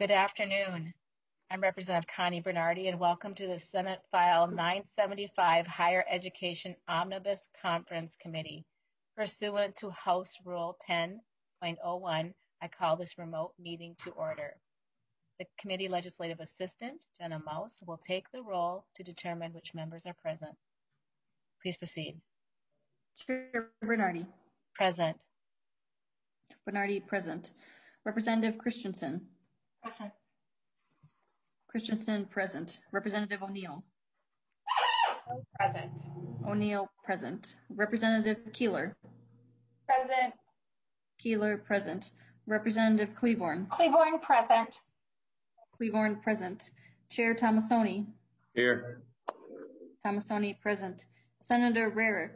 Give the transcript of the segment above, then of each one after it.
Good afternoon. I'm Representative Connie Bernardi, and welcome to the Senate File 975 Higher Education Omnibus Conference Committee. Pursuant to House Rule 10.01, I call this remote meeting to order. The committee legislative assistant, Jenna Mouse, will take the roll to determine which members are present. Please proceed. Chair Bernardi. Present. Bernardi, present. Representative Christensen. Present. Christensen, present. Representative O'Neill. Present. O'Neill, present. Representative Keeler. Present. Keeler, present. Representative Cleaborn. Cleaborn, present. Cleaborn, present. Chair Tomassoni. Here. Tomassoni, present. Senator Rarick.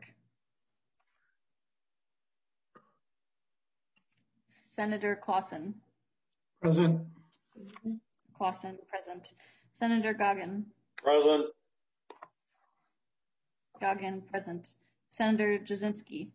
Senator Clausen. Present. Clausen, present. Senator Goggin. Present. Goggin, present. Senator Jasinski.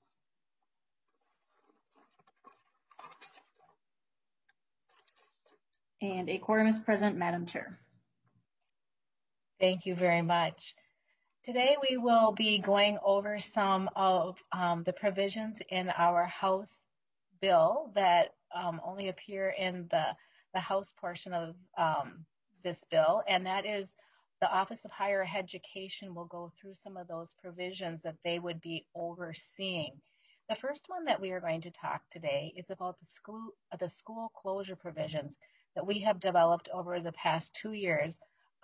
And a quorum is present, Madam Chair. Thank you very much. Today we will be going over some of the provisions in our House bill that only appear in the House portion of this bill, and that is the Office of Higher Education will go through some of those provisions that they would be overseeing. The first one that we are going to talk today is about the school closure provisions that we have developed over the past 2 years.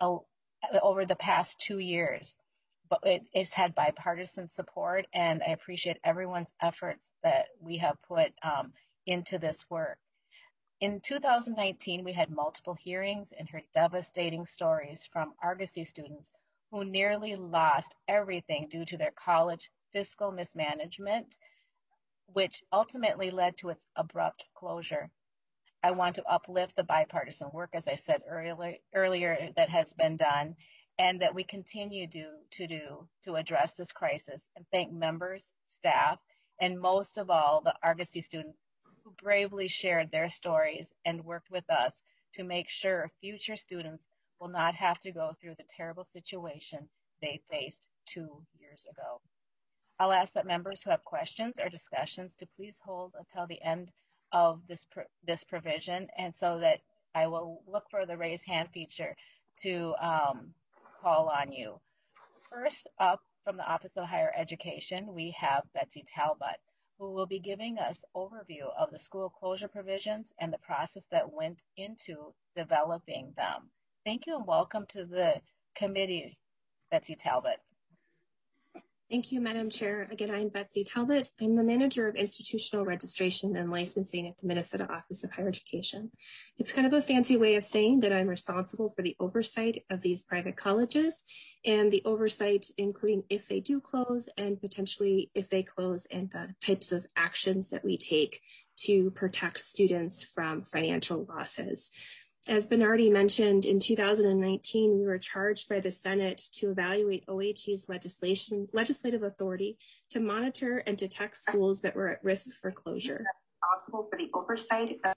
But it's had bipartisan support, and I appreciate everyone's efforts that we have put into this work. In 2019, we had multiple hearings and heard devastating stories from Argosy students who nearly lost everything due to their college fiscal mismanagement, which ultimately led to its abrupt closure. I want to uplift the bipartisan work, as I said earlier, that has been done, and that we continue to address this crisis, and thank members, staff, and most of all, the Argosy students who bravely shared their stories and worked with us to make sure future students will not have to go through the terrible situation they faced 2 years ago. I'll ask that members who have questions or discussions to please hold until the end of this provision, and so that I will look for the raise hand feature to call on you. First up, from the Office of Higher Education, we have Betsy Talbot, who will be giving us overview of the school closure provisions and the process that went into developing them. Thank you and welcome to the committee, Betsy Talbot. Thank you, Madam Chair. Again, I'm Betsy Talbot. I'm the Manager of Institutional Registration and Licensing at the Minnesota Office of Higher Education. It's kind of a fancy way of saying that I'm responsible for the oversight of these private colleges and the oversight including if they do close and potentially if they close, and the types of actions that we take to protect students from financial losses. As Bernardi mentioned, in 2019, we were charged by the Senate to evaluate OHE's legislative authority to monitor and detect schools that were at risk for closure. Responsible for the oversight of...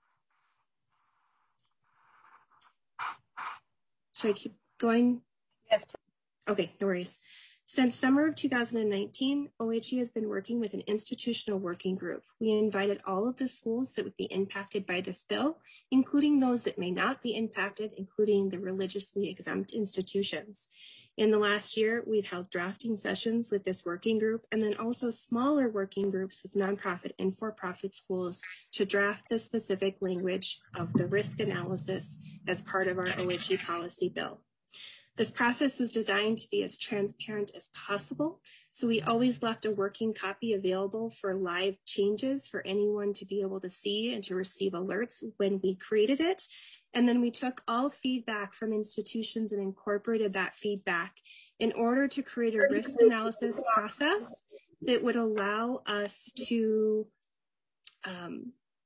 Should I keep going? Yes, please. Okay, no worries. Since summer of 2019, OHE has been working with an institutional working group. We invited all of the schools that would be impacted by this bill, including those that may not be impacted, including the religiously exempt institutions. In the last year, we've held drafting sessions with this working group, and then also smaller working groups with nonprofit and for-profit schools to draft the specific language of the risk analysis as part of our OHE policy bill. This process was designed to be as transparent as possible, so we always left a working copy available for live changes for anyone to be able to see and to receive alerts when we created it. And then we took all feedback from institutions and incorporated that feedback in order to create a risk analysis process that would allow us to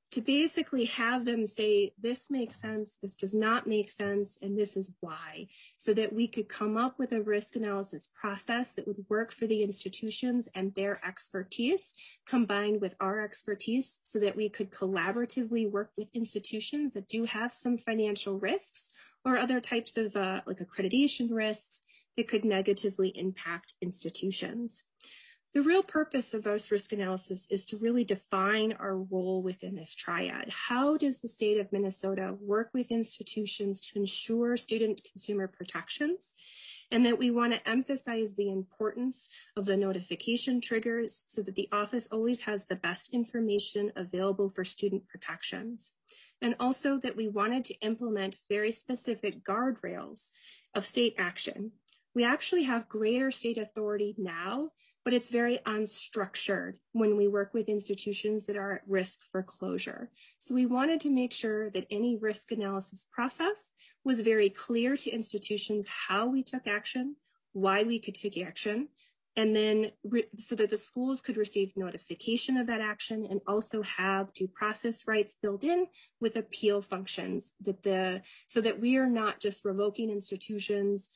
to basically have them say, this makes sense, this does not make sense, and this is why, so that we could come up with a risk analysis process that would work for the institutions and their expertise combined with our expertise, so that we could collaboratively work with institutions that do have some financial risks or other types of like accreditation risks that could negatively impact institutions. The real purpose of our risk analysis is to really define our role within this triad. How does the state of Minnesota work with institutions to ensure student consumer protections? And that we want to emphasize the importance of the notification triggers so that the office always has the best information available for student protections. And also that we wanted to implement very specific guardrails of state action. We actually have greater state authority now, but it's very unstructured when we work with institutions that are at risk for closure. So we wanted to make sure that any risk analysis process was very clear to institutions how we took action, why we could take action, and then so that the schools could receive notification of that action and also have due process rights built in with appeal functions so that we are not just revoking institutions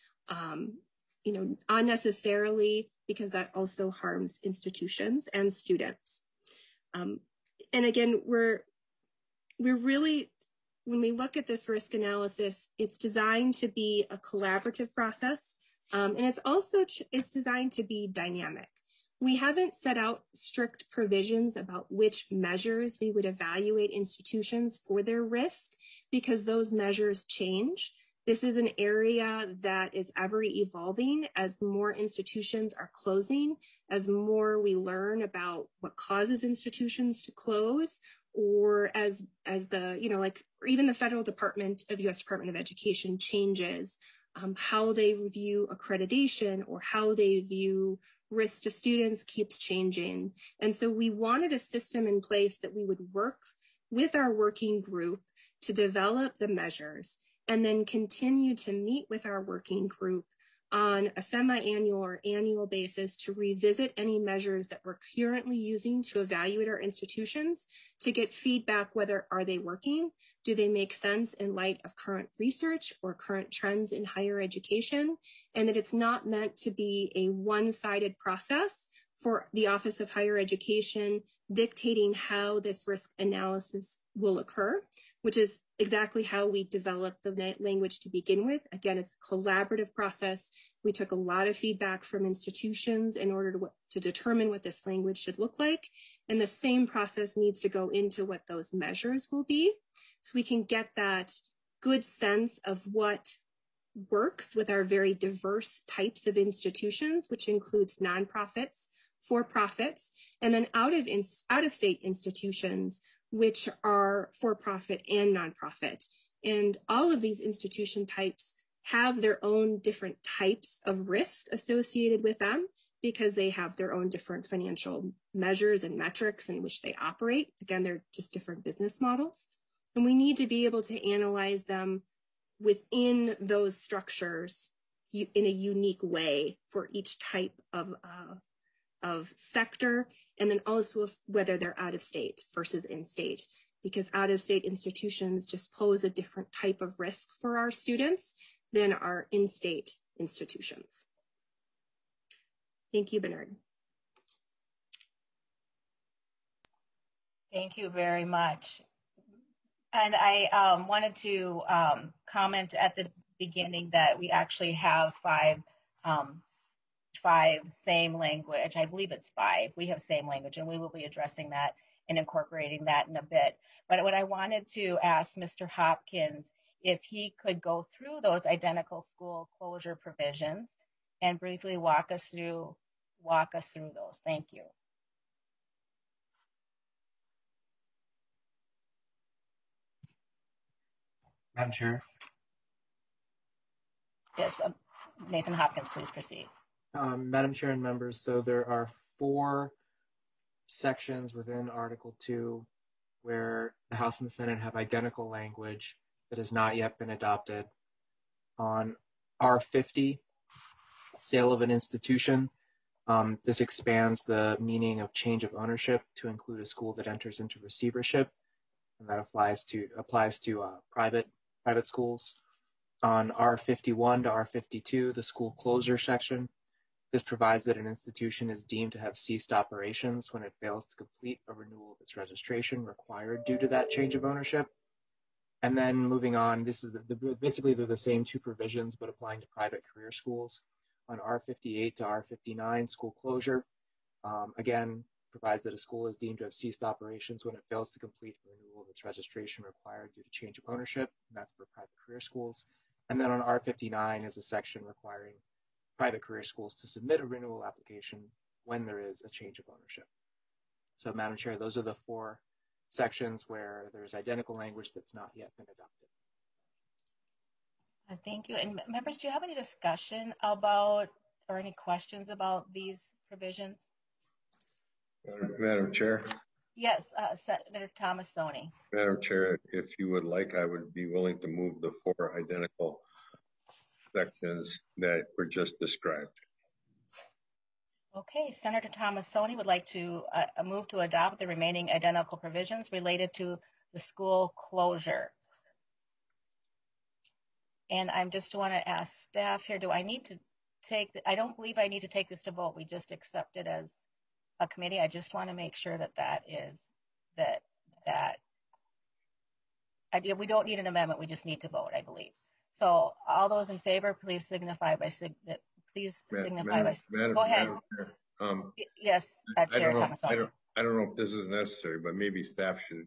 unnecessarily, because that also harms institutions and students. And again, we're really, when we look at this risk analysis, it's designed to be a collaborative process, and it's designed to be dynamic. We haven't set out strict provisions about which measures we would evaluate institutions for their risk, because those measures change. This is an area that is ever evolving as more institutions are closing, as more we learn about what causes institutions to close, or as the, or even the federal department of U.S. Department of Education changes how they review accreditation or how they view risk to students keeps changing. And so we wanted a system in place that we would work with our working group to develop the measures, and then continue to meet with our working group on a semi-annual or annual basis to revisit any measures that we're currently using to evaluate our institutions, to get feedback whether are they working, do they make sense in light of current research or current trends in higher education, and that it's not meant to be a one-sided process for the Office of Higher Education dictating how this risk analysis will occur, which is exactly how we developed the language to begin with. Again, it's a collaborative process. We took a lot of feedback from institutions in order to determine what this language should look like. And the same process needs to go into what those measures will be, so we can get that good sense of what works with our very diverse types of institutions, which includes nonprofits, for-profits, and then out-of-state institutions, which are for-profit and nonprofit. And all of these institution types have their own different types of risk associated with them, because they have their own different financial measures and metrics in which they operate. Again, they're just different business models. And we need to be able to analyze them within those structures in a unique way for each type of sector, and then also whether they're out of state versus in state, because out of state institutions just pose a different type of risk for our students than our in-state institutions. Thank you, Bernard. Thank you very much. And I wanted to comment at the beginning that we actually have five same language. I believe it's 5. We have same language, and we will be addressing that and incorporating that in a bit. But what I wanted to ask Mr. Hopkins, if he could go through those identical school closure provisions and briefly walk us through those. Thank you. Madam Chair. Yes, Nathan Hopkins, please proceed. Madam Chair and members, so there are 4 sections within Article 2 where the House and the Senate have identical language that has not yet been adopted. On R50, sale of an institution, this expands the meaning of change of ownership to include a school that enters into receivership. and that applies to private schools. On R51 to R52, the school closure section, this provides that an institution is deemed to have ceased operations when it fails to complete a renewal of its registration required due to that change of ownership. And then moving on, this is basically they're the same two provisions, but applying to private career schools. On R58 to R59, school closure, again, provides that a school is deemed to have ceased operations when it fails to complete a renewal of its registration required due to change of ownership, and that's for private career schools. And then on R59 is a section requiring private career schools to submit a renewal application when there is a change of ownership. So, Madam Chair, those are the four sections where there's identical language that's not yet been adopted. Thank you. And members, do you have any discussion about or any questions about these provisions? Madam Chair. Yes, Senator Tomassoni. Madam Chair, if you would like, I would be willing to move the four identical sections that were just described. Okay, Senator Tomassoni would like to move to adopt the remaining identical provisions related to the school closure. And I just want to ask staff here, do I need to take, I don't believe I need to take this to vote. We just accept it as a committee. I just want to make sure that we don't need an amendment. We just need to vote, I believe. So all those in favor, please signify by go ahead. Yes, Chair Tomassoni. I don't know if this is necessary, but maybe staff should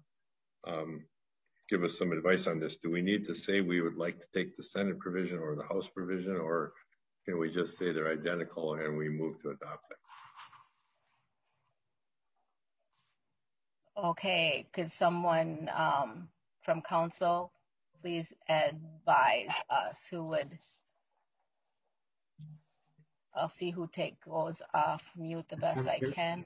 give us some advice on this. Do we need to say we would like to take the Senate provision or the House provision, or can we just say they're identical and we move to adopt them? Okay, could someone from council please advise us who would, I'll see who goes off mute the best I can.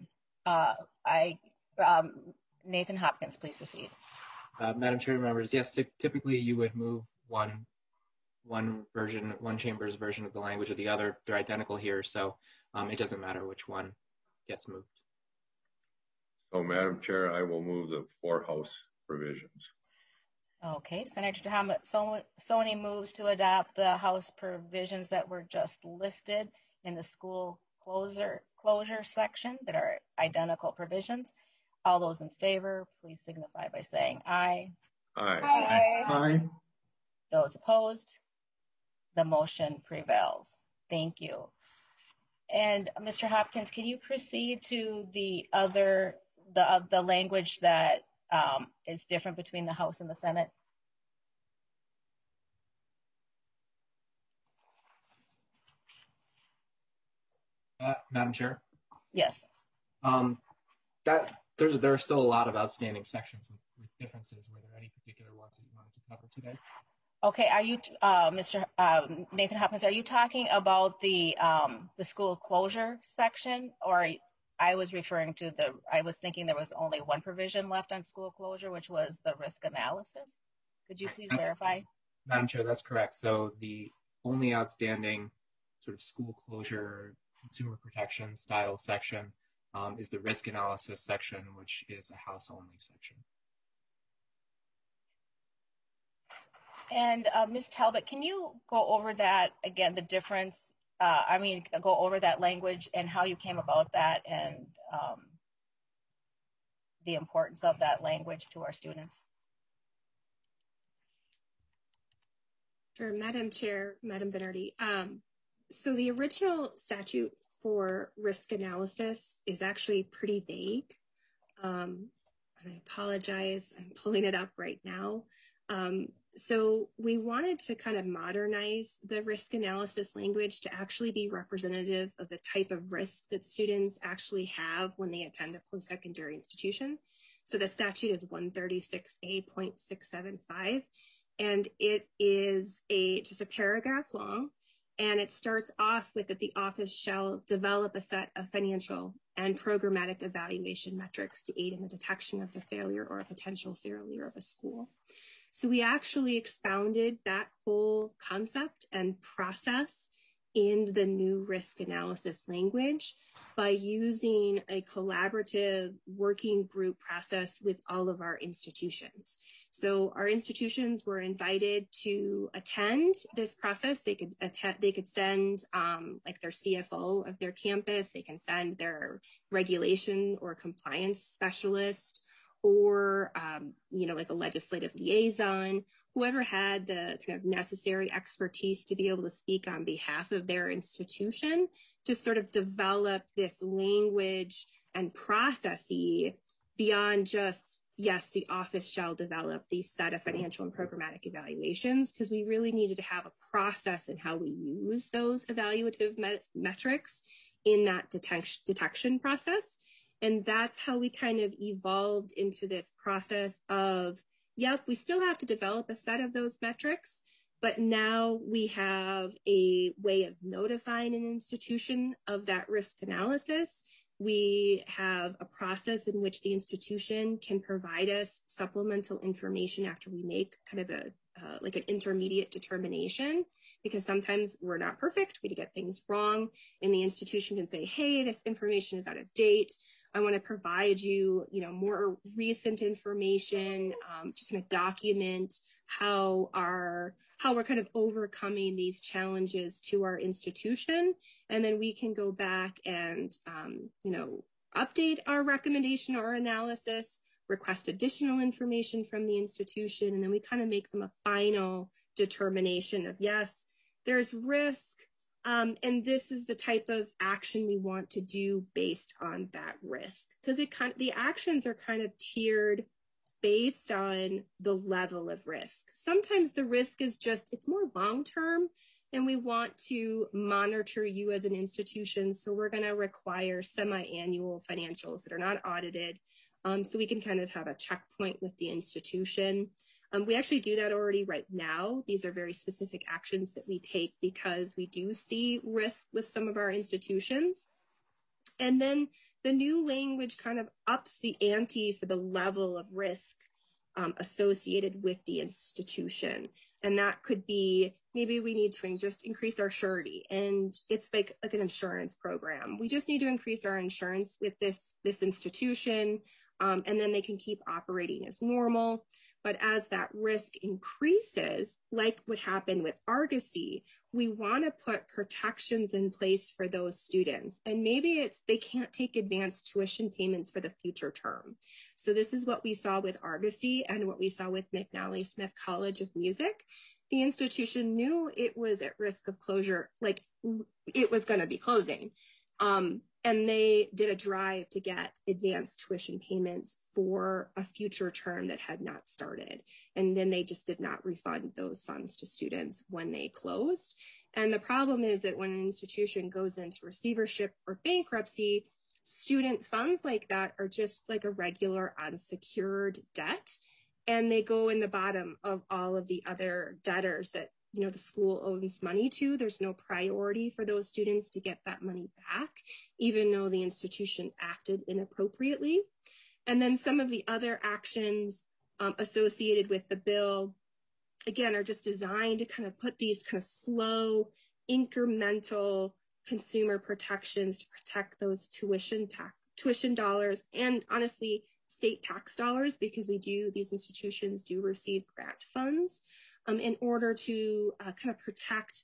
Nathan Hopkins, please proceed. Madam Chair, members, yes, typically you would move one chamber's version of the language or the other. They're identical here, so it doesn't matter which one gets moved. So, Madam Chair, I will move the four House provisions. Okay, Senator Tomassoni moves to adopt the House provisions that were just listed in the school closure section that are identical provisions. All those in favor, please signify by saying aye. Aye. Aye. Aye. Those opposed, the motion prevails. Thank you. And Mr. Hopkins, can you proceed to the language that is different between the House and the Senate? Madam Chair? Yes. There are still a lot of outstanding sections with differences. Were there any particular ones that you wanted to cover today? Okay, are you, Mr. Nathan Hopkins, are you talking about the school closure section, or I was referring to I was thinking there was only one provision left on school closure, which was the risk analysis. Could you please verify? Madam Chair, that's correct. So the only outstanding sort of school closure consumer protection style section is the risk analysis section, which is a House only section. And Ms. Talbot, can you go over that again, the difference, go over that language and how you came about that and the importance of that language to our students? Sure, Madam Chair, Madam Bernardi. So the original statute for risk analysis is actually pretty vague. And I apologize, I'm pulling it up right now. So we wanted to kind of modernize the risk analysis language to actually be representative of the type of risk that students actually have when they attend a post-secondary institution. So the statute is 136A.675, and it is just a paragraph long. And it starts off with that the office shall develop a set of financial and programmatic evaluation metrics to aid in the detection of the failure or a potential failure of a school. So we actually expounded that whole concept and process in the new risk analysis language by using a collaborative working group process with all of our institutions. So our institutions were invited to attend this process. They could send like their CFO of their campus. They can send their regulation or compliance specialist, or like a legislative liaison, whoever had the kind of necessary expertise to be able to speak on behalf of their institution to sort of develop this language and processy beyond just, yes, the office shall develop these set of financial and programmatic evaluations, because we really needed to have a process in how we use those evaluative metrics in that detection process. And that's how we kind of evolved into this process of, yep, we still have to develop a set of those metrics, but now we have a way of notifying an institution of that risk analysis. We have a process in which the institution can provide us supplemental information after we make kind of like an intermediate determination, because sometimes we're not perfect, we get things wrong, and the institution can say, hey, this information is out of date. I want to provide you, more recent information to kind of document how we're kind of overcoming these challenges to our institution. And then we can go back and, update our recommendation or analysis, request additional information from the institution, and then we kind of make them a final determination of, yes, there's risk, and this is the type of action we want to do based on that risk. Because the actions are kind of tiered based on the level of risk. Sometimes the risk is it's more long-term, and we want to monitor you as an institution. So we're going to require semi-annual financials that are not audited. So we can kind of have a checkpoint with the institution. We actually do that already right now. These are very specific actions that we take because we do see risk with some of our institutions. And then the new language kind of ups the ante for the level of risk associated with the institution. And that could be, maybe we need to just increase our surety, and it's like an insurance program. We just need to increase our insurance with this institution, and then they can keep operating as normal. But as that risk increases, like what happened with Argosy, we want to put protections in place for those students. And maybe they can't take advanced tuition payments for the future term. So this is what we saw with Argosy and what we saw with McNally Smith College of Music. The institution knew it was at risk of closure, like it was going to be closing. And they did a drive to get advanced tuition payments for a future term that had not started. And then they just did not refund those funds to students when they closed. And the problem is that when an institution goes into receivership or bankruptcy, student funds like that are just like a regular unsecured debt. And they go in the bottom of all of the other debtors that the school owes money to. There's no priority for those students to get that money back, even though the institution acted inappropriately. And then some of the other actions associated with the bill, again, are just designed to kind of put these kind of slow, incremental consumer protections to protect those tuition dollars, and honestly, state tax dollars, because these institutions do receive grant funds. In order to kind of protect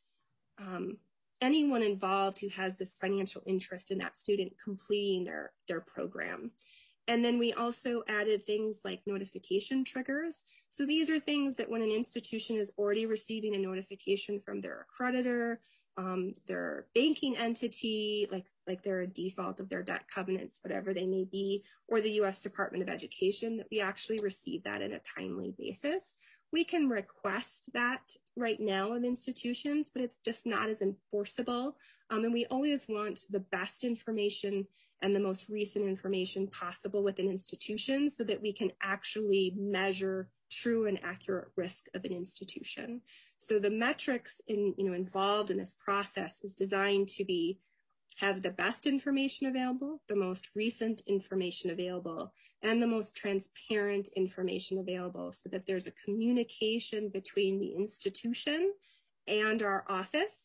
anyone involved who has this financial interest in that student completing their program. And then we also added things like notification triggers. So these are things that when an institution is already receiving a notification from their accreditor, their banking entity, like they're a default of their debt covenants, whatever they may be, or the U.S. Department of Education, that we actually receive that in a timely basis. We can request that right now of institutions, but it's just not as enforceable. And we always want the best information and the most recent information possible within institutions so that we can actually measure true and accurate risk of an institution. So the metrics involved in this process is designed to have the best information available, the most recent information available, and the most transparent information available, so that there's a communication between the institution and our office.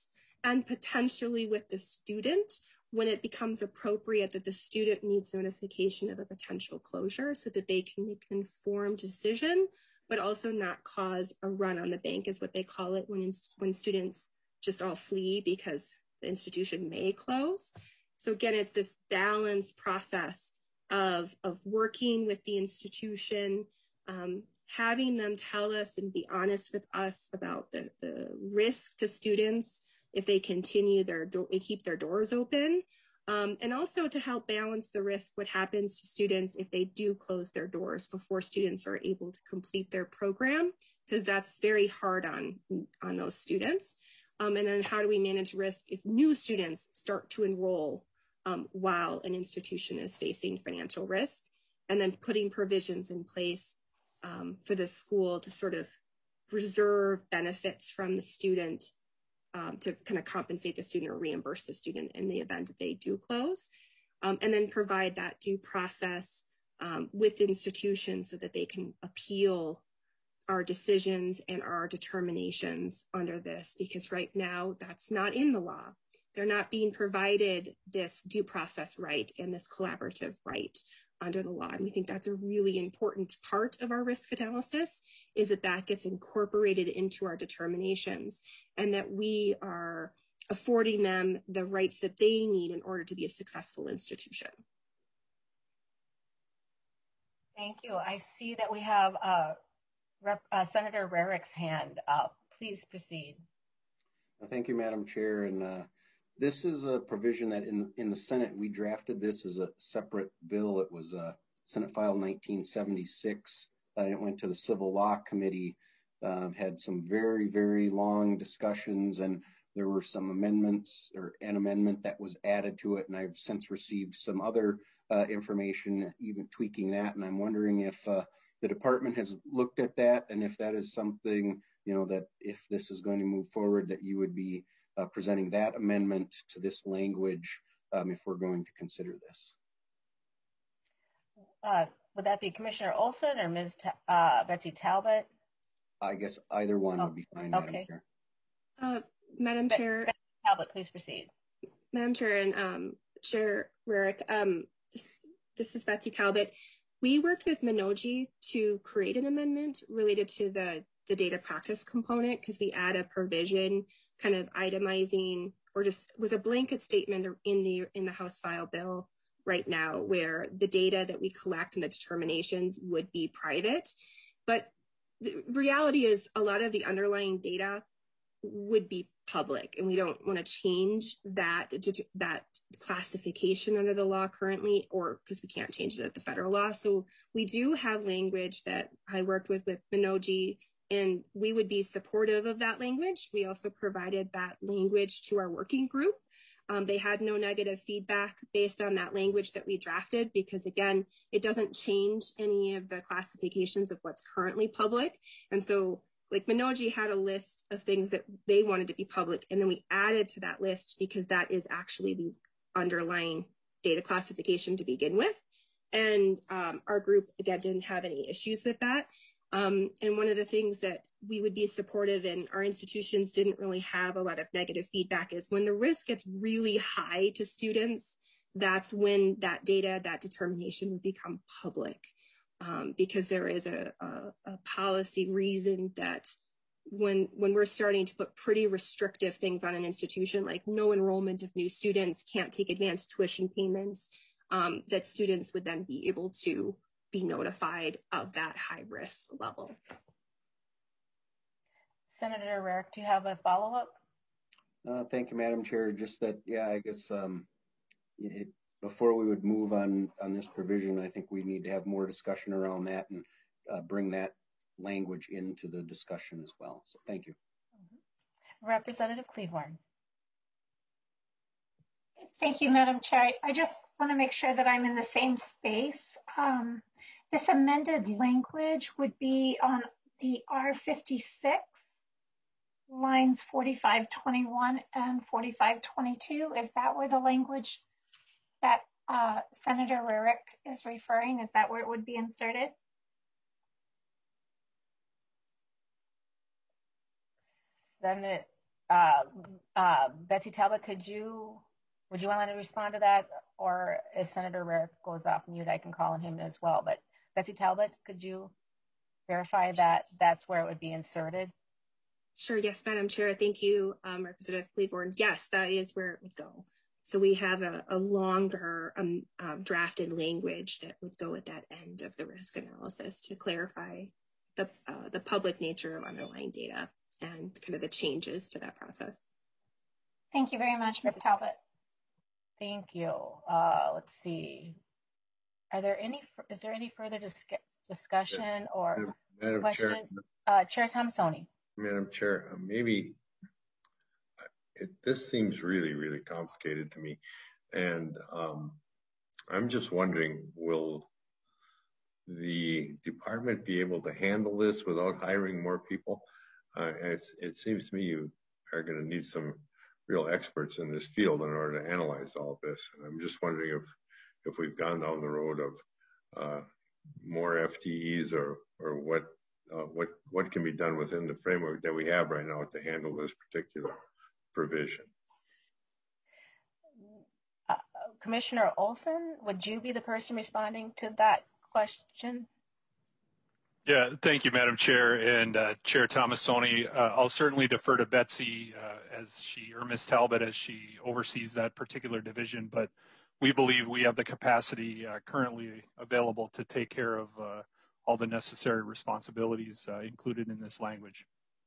and potentially with the student when it becomes appropriate that the student needs notification of a potential closure so that they can make an informed decision, but also not cause a run on the bank is what they call it when students just all flee because the institution may close. So again, it's this balanced process of working with the institution, having them tell us and be honest with us about the risk to students if they continue they keep their doors open, and also to help balance the risk, what happens to students if they do close their doors before students are able to complete their program, because that's very hard on those students. And then how do we manage risk if new students start to enroll while an institution is facing financial risk, and then putting provisions in place for the school to sort of reserve benefits from the student to kind of compensate the student or reimburse the student in the event that they do close, and then provide that due process with institutions so that they can appeal our decisions and our determinations under this, because right now that's not in the law. They're not being provided this due process right and this collaborative right under the law. And we think that's a really important part of our risk analysis, is that gets incorporated into our determinations and that we are affording them the rights that they need in order to be a successful institution. Thank you. I see that we have Senator Rarick's hand up. Please proceed. Thank you, Madam Chair. And this is a provision that in the Senate, we drafted this as a separate bill. It was Senate File 1976. It went to the Civil Law Committee, had some very, very long discussions, and there were some amendments or an amendment that was added to it. And I've since received some other information, even tweaking that. And I'm wondering if the department has looked at that, and if that is something, that if this is going to move forward, that you would be presenting that amendment to this language if we're going to consider this. Would that be Commissioner Olson or Ms. Betsy Talbot? I guess either one would be fine, okay. Madam Chair. Madam Chair. Betsy Talbot, please proceed. Madam Chair and Chair Rarick, this is Betsy Talbot. We worked with Minoji to create an amendment related to the data practice component, because we add a provision kind of itemizing, or just was a blanket statement in the House file bill right now, where the data that we collect and the determinations would be private. But the reality is a lot of the underlying data would be public, and we don't want to change that classification under the law currently, or because we can't change it at the federal law. So we do have language that I worked with Minoji, and we would be supportive of that language. We also provided that language to our working group. They had no negative feedback based on that language that we drafted, because again, it doesn't change any of the classifications of what's currently public. And so like Minoji had a list of things that they wanted to be public, and then we added to that list because that is actually the underlying data classification to begin with. And our group, again, didn't have any issues with that. And one of the things that we would be supportive in, our institutions didn't really have a lot of negative feedback, is when the risk gets really high to students, that's when that data, that determination would become public. Because there is a policy reason that when we're starting to put pretty restrictive things on an institution, like no enrollment of new students, can't take advanced tuition payments, that students would then be able to be notified of that high risk level. Senator Rarick, do you have a follow-up? Thank you, Madam Chair. Just that, yeah, I guess before we would move on this provision, I think we need to have more discussion around that and bring that language into the discussion as well. So thank you. Representative Cleavorn. Thank you, Madam Chair. I just want to make sure that I'm in the same space. This amended language would be on the R56, lines 4521 and 4522. Is that where the language that Senator Rarick is referring? Is that where it would be inserted? Betsy Talbot, would you want to respond to that? Or if Senator Rarick goes off mute, I can call on him as well. But Betsy Talbot, could you verify that that's where it would be inserted? Sure. Yes, Madam Chair. Thank you, Representative Cleburne. Yes, that is where it would go. So we have a longer drafted language that would go at that end of the risk analysis to clarify the public nature of underlying data and kind of the changes to that process. Thank you very much, Ms. Talbot. Thank you. Let's see. Is there any further discussion or Madam question? Chair Tomassoni. Madam Chair, maybe this seems really, really complicated to me. And I'm just wondering, will the department be able to handle this without hiring more people? It seems to me you are going to need some real experts in this field in order to analyze all of this. And I'm just wondering if we've gone down the road of more FTEs or what can be done within the framework that we have right now to handle this particular provision. Commissioner Olson, would you be the person responding to that question? Yeah, thank you, Madam Chair, and Chair Tomassoni. I'll certainly defer to Betsy or Ms. Talbot as she oversees that particular division, but we believe we have the capacity currently available to take care of all the necessary responsibilities included in this language.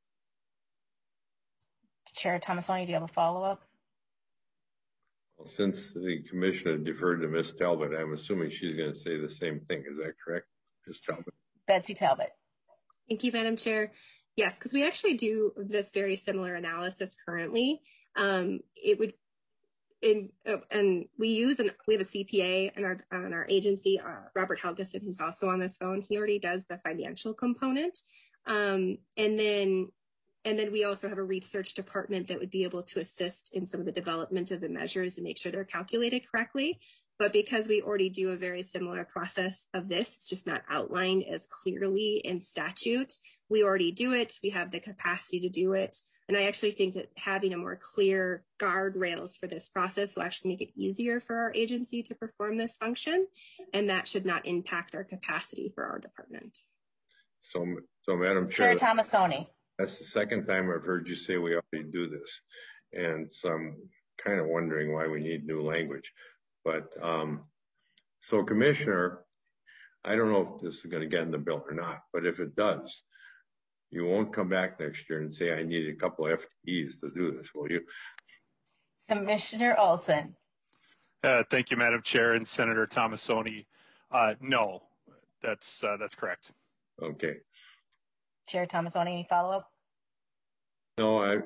Chair Tomassoni, do you have a follow-up? Well, since the commissioner deferred to Ms. Talbot, I'm assuming she's going to say the same thing. Is that correct, Ms. Talbot? Betsy Talbot. Thank you, Madam Chair. Yes, because we actually do this very similar analysis currently. And we have a CPA in our agency, Robert Helgeson, who's also on this phone. He already does the financial component. And then we also have a research department that would be able to assist in some of the development of the measures and make sure they're calculated correctly. But because we already do a very similar process of this, it's just not outlined as clearly in statute. We already do it. We have the capacity to do it. And I actually think that having a more clear guardrails for this process will actually make it easier for our agency to perform this function. And that should not impact our capacity for our department. So Madam Chair. Chair Tomassoni. That's the second time I've heard you say we already do this. And so I'm kind of wondering why we need new language. But so Commissioner, I don't know if this is going to get in the bill or not, but if it does, you won't come back next year and say, I need a couple of FTEs to do this, will you? Commissioner Olson. Thank you, Madam Chair and Senator Tomassoni. No, that's correct. Okay. Chair Tomassoni, any follow-up? No, I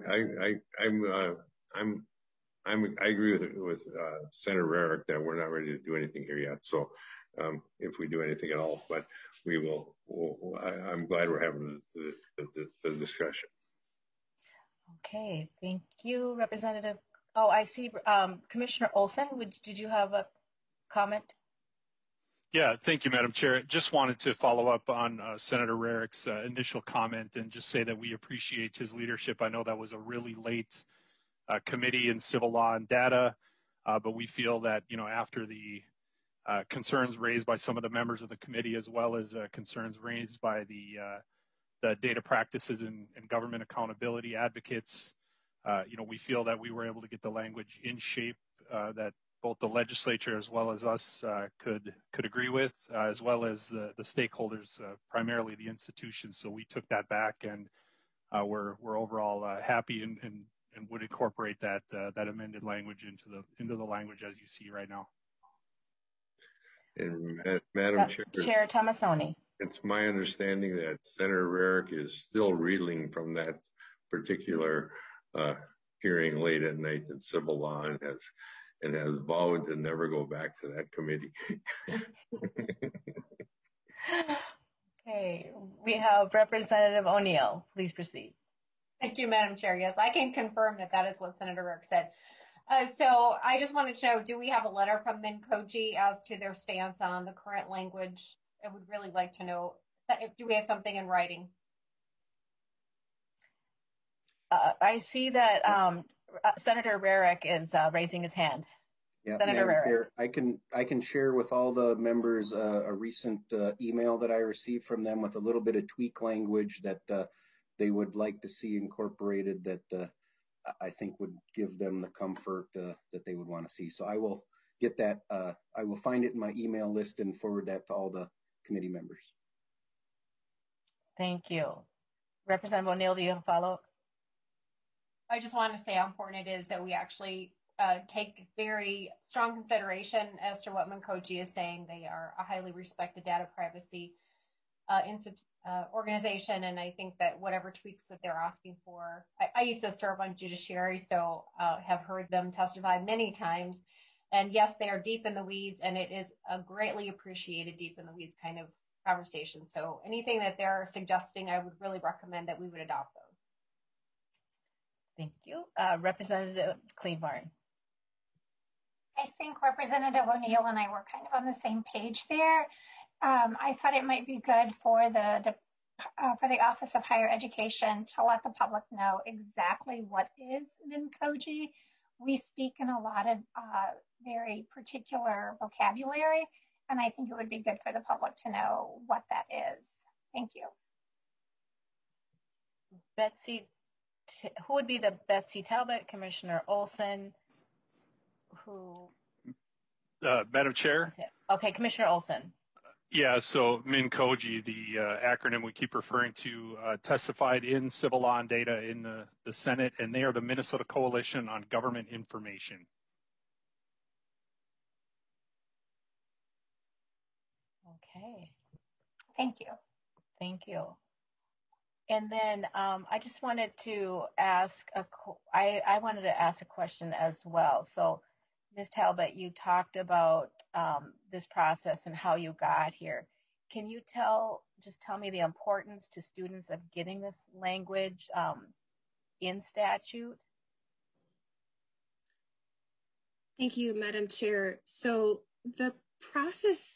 agree with Senator Rarick that we're not ready to do anything here yet. So if we do anything at all, but we will. I'm glad we're having the discussion. Okay, thank you, Representative. Oh, I see. Commissioner Olson, did you have a comment? Yeah, thank you, Madam Chair. Just wanted to follow up on Senator Rarick's initial comment and just say that we appreciate his leadership. I know that was a really late committee in civil law and data, but we feel that, after the concerns raised by some of the members of the committee, as well as concerns raised by the data practices and government accountability advocates, we feel that we were able to get the language in shape that both the legislature as well as us could agree with, as well as the stakeholders, primarily the institutions. So we took that back, and we're overall happy and would incorporate that amended language into the language as you see right now. And Madam Chair, Chair Tomassoni. It's my understanding that Senator Rarick is still reeling from that particular hearing late at night in civil law and has vowed to never go back to that committee. Okay, we have Representative O'Neill. Please proceed. Thank you, Madam Chair. Yes, I can confirm that is what Senator Rarick said. So I just wanted to know, do we have a letter from MNCOG as to their stance on the current language? I would really like to know, do we have something in writing? I see that Senator Rarick is raising his hand. Yeah, Senator Rarick. I can share with all the members a recent email that I received from them with a little bit of tweak language that they would like to see incorporated that I think would give them the comfort that they would want to see. So I will get that. I will find it in my email list and forward that to all the committee members. Thank you. Representative O'Neill, do you have a follow-up? I just want to say how important it is that we actually take very strong consideration as to what MNCOG is saying. They are a highly respected data privacy organization, and I think that whatever tweaks that they're asking for, I used to serve on judiciary, so have heard them testify many times. And yes, they are deep in the weeds, and it is a greatly appreciated deep in the weeds kind of conversation. So anything that they're suggesting, I would really recommend that we would adopt those. Thank you. Representative Cleburne. I think Representative O'Neill and I were kind of on the same page there. I thought it might be good for the Office of Higher Education to let the public know exactly what is MNCOG. We speak in a lot of very particular vocabulary, and I think it would be good for the public to know what that is. Thank you. Betsy, who would be the Betsy Talbot, Commissioner Olson? Who? Madam Chair? Okay, Commissioner Olson. Yeah, so MNCOG, the acronym we keep referring to, testified in civil law and data in the Senate, and they are the Minnesota Coalition on Government Information. Okay. Thank you. Thank you. And then I just wanted to ask I wanted to ask a question as well. So, Ms. Talbot, you talked about this process and how you got here. Can you tell me the importance to students of getting this language in statute? Thank you, Madam Chair. So the process,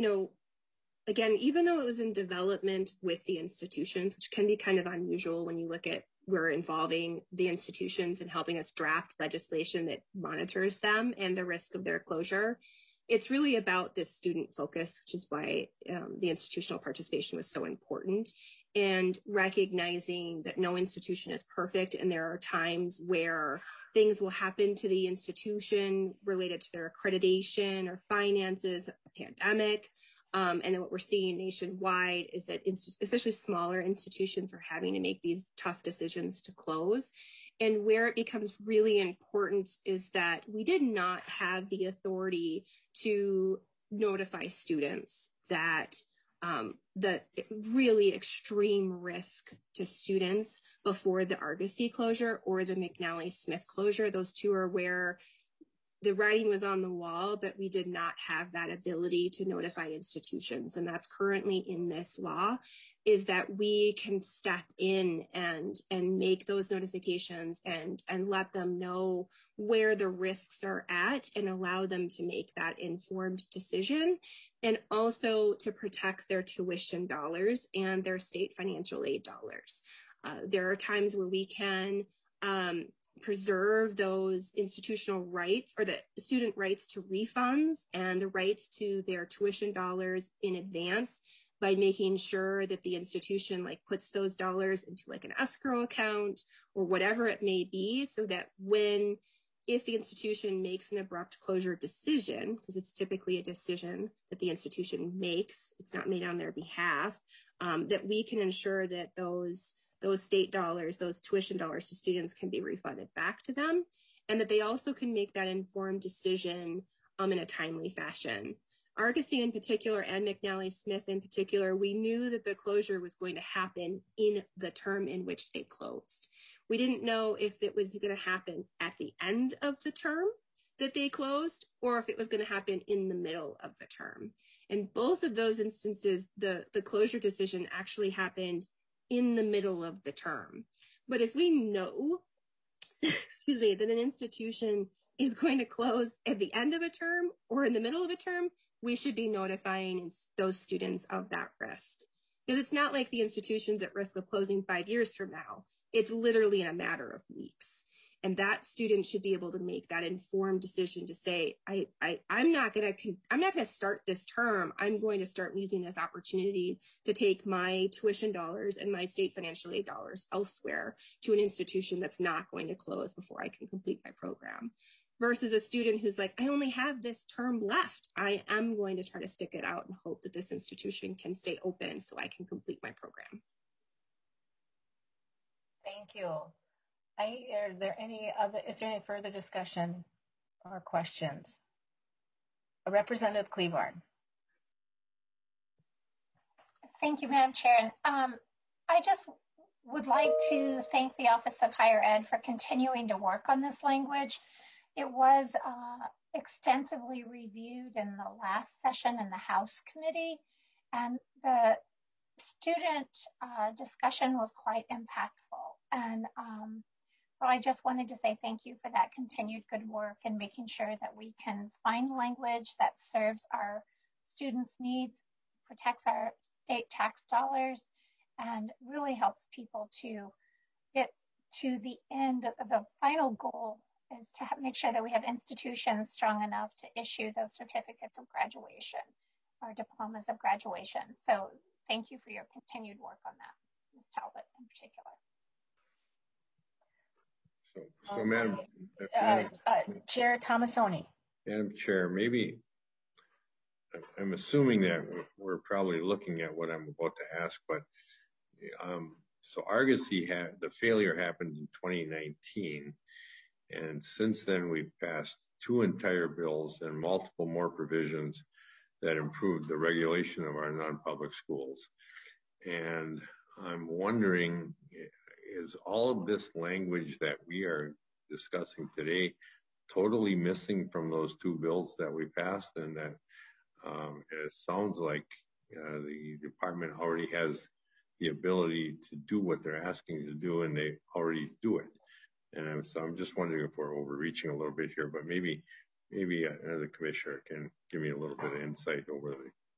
again, even though it was in development with the institutions, which can be kind of unusual when you look at we're involving the institutions and helping us draft legislation that monitors them and the risk of their closure. It's really about this student focus, which is why the institutional participation was so important, and recognizing that no institution is perfect, and there are times where things will happen to the institution related to their accreditation or finances, a pandemic. And then what we're seeing nationwide is that especially smaller institutions are having to make these tough decisions to close. And where it becomes really important is that we did not have the authority to notify students that the really extreme risk to students before the Argosy closure or the McNally-Smith closure. Those two are where the writing was on the wall, but we did not have that ability to notify institutions. And that's currently in this law, is that we can step in and make those notifications and let them know where the risks are at and allow them to make that informed decision, and also to protect their tuition dollars and their state financial aid dollars. There are times where we can preserve those institutional rights or the student rights to refunds and the rights to their tuition dollars in advance by making sure that the institution puts those dollars into an escrow account or whatever it may be, so that if the institution makes an abrupt closure decision, because it's typically a decision that the institution makes, it's not made on their behalf, that we can ensure that those state dollars, those tuition dollars to students can be refunded back to them, and that they also can make that informed decision in a timely fashion. Argosy in particular and McNally-Smith in particular, we knew that the closure was going to happen in the term in which they closed. We didn't know if it was going to happen at the end of the term that they closed or if it was going to happen in the middle of the term. In both of those instances, the closure decision actually happened in the middle of the term. But if we know, that an institution is going to close at the end of a term or in the middle of a term, we should be notifying those students of that risk. Because it's not like the institution's at risk of closing 5 years from now. It's literally in a matter of weeks. And that student should be able to make that informed decision to say, I'm not going to start this term. I'm going to start using this opportunity to take my tuition dollars and my state financial aid dollars elsewhere to an institution that's not going to close before I can complete my program. Versus a student who's like, I only have this term left. I am going to try to stick it out and hope that this institution can stay open so I can complete my program. Thank you. Is there any further discussion or questions? Representative Cleaborn. Thank you, Madam Chair. I just would like to thank the Office of Higher Ed for continuing to work on this language. It was extensively reviewed in the last session in the House Committee, and the student discussion was quite impactful. And so I just wanted to say thank you for that continued good work and making sure that we can find language that serves our students' needs, protects our state tax dollars, and really helps people to get to the end. The final goal is to make sure that we have institutions strong enough to issue those certificates of graduation or diplomas of graduation. So thank you for your continued work on that, Ms. Talbot in particular. So Madam Chair Tomassoni. Madam Chair, maybe I'm assuming that we're probably looking at what I'm about to ask, but so Argosy the failure happened in 2019, and since then we've passed 2 entire bills and multiple more provisions that improved the regulation of our non-public schools. And I'm wondering, is all of this language that we are discussing today totally missing from those 2 bills that we passed? And that it sounds like the department already has the ability to do what they're asking to do, and they already do it. And so I'm just wondering if we're overreaching a little bit here, but maybe the commissioner can give me a little bit of insight over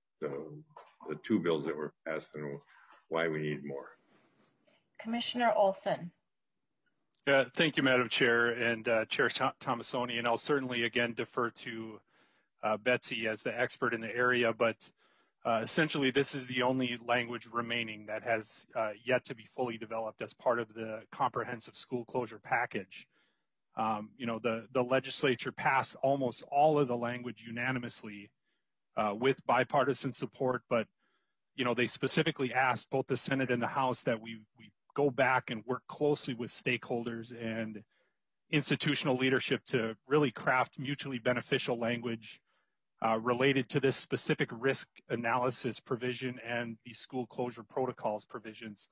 the 2 bills that were passed and why we need more. Commissioner Olson. Yeah, thank you, Madam Chair and Chair Tomassoni, and I'll certainly again defer to Betsy as the expert in the area, but essentially this is the only language remaining that has yet to be fully developed as part of the comprehensive school closure package. The legislature passed almost all of the language unanimously with bipartisan support, but they specifically asked both the Senate and the House that we go back and work closely with stakeholders and institutional leadership to really craft mutually beneficial language related to this specific risk analysis provision and the school closure protocols provisions.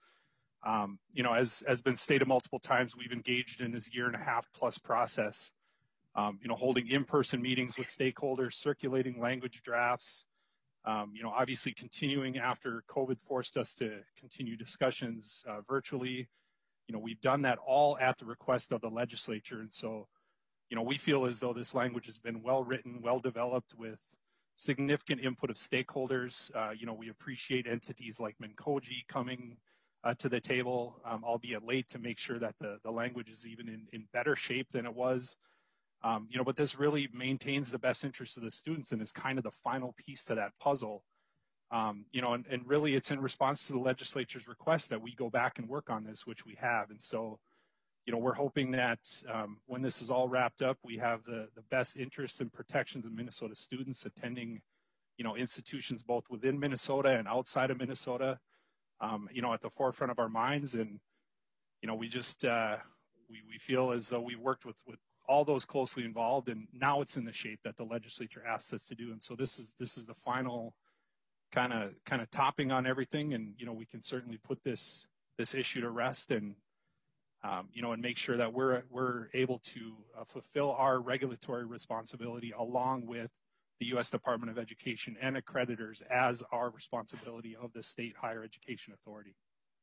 As has been stated multiple times, we've engaged in this 1.5+ process, holding in-person meetings with stakeholders, circulating language drafts, obviously continuing after COVID forced us to continue discussions virtually. We've done that all at the request of the legislature. And so, we feel as though this language has been well written, well developed with significant input of stakeholders. We appreciate entities like MNCOGI coming to the table, albeit late, to make sure that the language is even in better shape than it was. But this really maintains the best interest of the students and is kind of the final piece to that puzzle. And really it's in response to the legislature's request that we go back and work on this, which we have. And so, we're hoping that when this is all wrapped up, we have the best interests and protections of Minnesota students attending, institutions both within Minnesota and outside of Minnesota, at the forefront of our minds. And, we just, we feel as though we worked with all those closely involved, and now it's in the shape that the legislature asked us to do. And so this is the final kind of topping on everything. And, we can certainly put this issue to rest and, and make sure that we're able to fulfill our regulatory responsibility along with the U.S. Department of Education and accreditors as our responsibility of the State Higher Education Authority.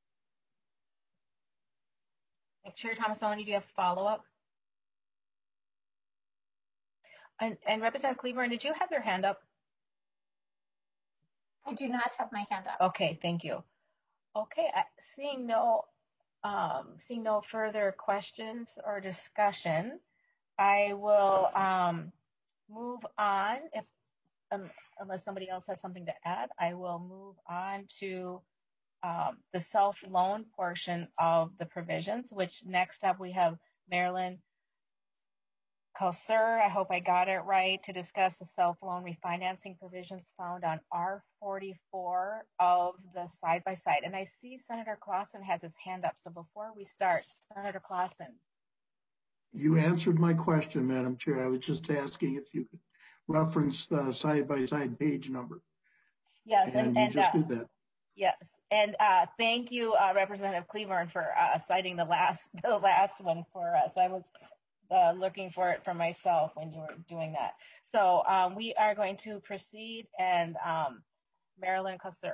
Chair Tomassoni, do you have a follow-up? And Representative Cleaborn, did you have your hand up? I do not have my hand up. Okay, thank you. Okay, seeing no Seeing no further questions or discussion, I will move on. Unless somebody else has something to add, I will move on to the self-loan portion of the provisions, which next up we have Marilyn Kosser, I hope I got it right, to discuss the self-loan refinancing provisions found on R44 of the side-by-side. And I see Senator Clausen has his hand up. So before we start, Senator Clausen. You answered my question, Madam Chair. I was just asking if you could reference the side-by-side page number. Yes, and you just did that. Yes, and thank you, Representative Cleburne, for citing the last one for us. I was looking for it for myself when you were doing that. So we are going to proceed, and Marilyn Kosser.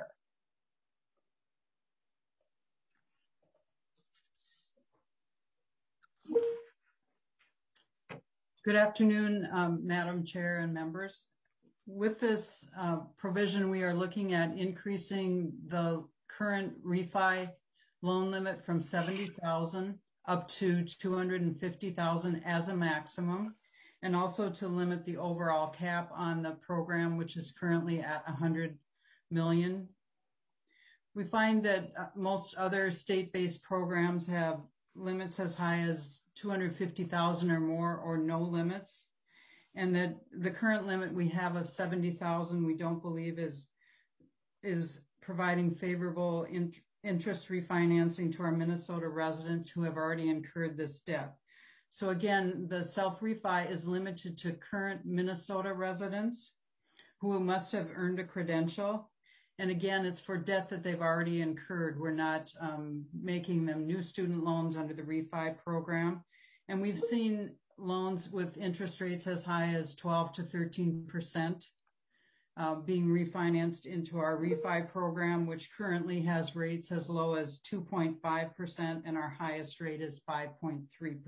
Good afternoon, Madam Chair and members. With this provision, we are looking at increasing the current refi loan limit from $70,000 up to $250,000 as a maximum, and also to limit the overall cap on the program, which is currently at $100 million. We find that most other state-based programs have limits as high as $250,000 or more, or no limits, and that the current limit we have of $70,000 we don't believe is providing favorable interest refinancing to our Minnesota residents who have already incurred this debt. So again, the self-refi is limited to current Minnesota residents who must have earned a credential. And again, it's for debt that they've already incurred. We're not making them new student loans under the refi program. And we've seen loans with interest rates as high as 12 to 13% being refinanced into our refi program, which currently has rates as low as 2.5%, and our highest rate is 5.3%.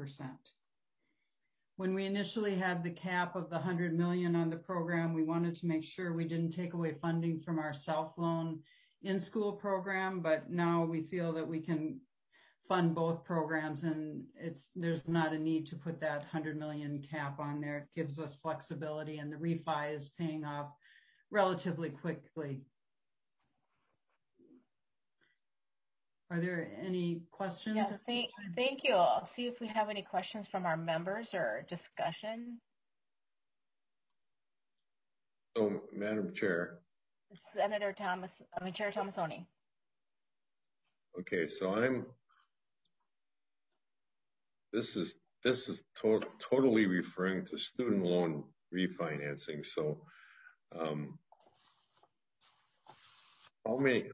When we initially had the cap of the $100 million on the program, we wanted to make sure we didn't take away funding from our self-loan in-school program, but now we feel that we can fund both programs, and there's not a need to put that $100 million cap on there. It gives us flexibility, and the refi is paying off relatively quickly. Are there any questions? Yes, thank you. I'll see if we have any questions from our members or discussion. So, Madam Chair. Chair Tomassoni. Okay, so this is totally referring to student loan refinancing. So, how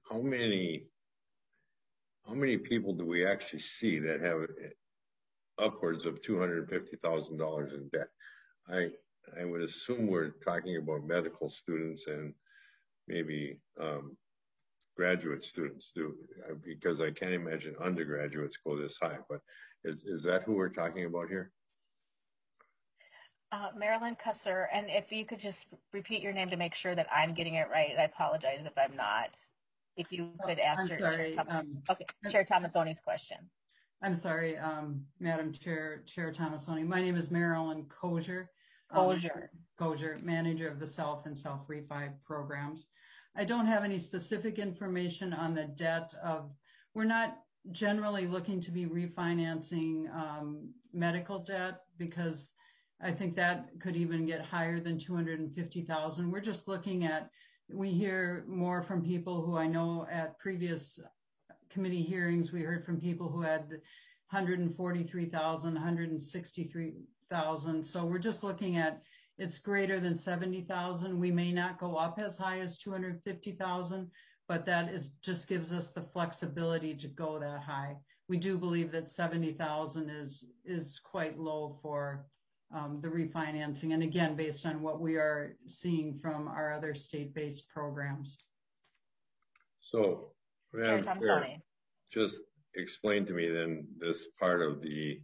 many people do we actually see that have upwards of $250,000 in debt? I would assume we're talking about medical students and maybe graduate students do, because I can't imagine undergraduates go this high. But is that who we're talking about here? Marilyn Kosser, and if you could just repeat your name to make sure that I'm getting it right. I apologize if I'm not. If you could answer Chair Tomassoni's question. I'm sorry, Madam Chair Tomassoni. My name is Marilyn Kosser. Kosser, manager of the Self and Self Refi programs. I don't have any specific information on the debt we're not generally looking to be refinancing medical debt, because I think that could even get higher than $250,000. We're just looking at, we hear more from people who I know at previous committee hearings, we heard from people who had $143,000, $163,000. So we're just looking at, it's greater than $70,000. We may not go up as high as $250,000, but that just gives us the flexibility to go that high. We do believe that $70,000 is quite low for the refinancing, and again, based on what we are seeing from our other state-based programs. So, Madam Chair, just explain to me then this part of the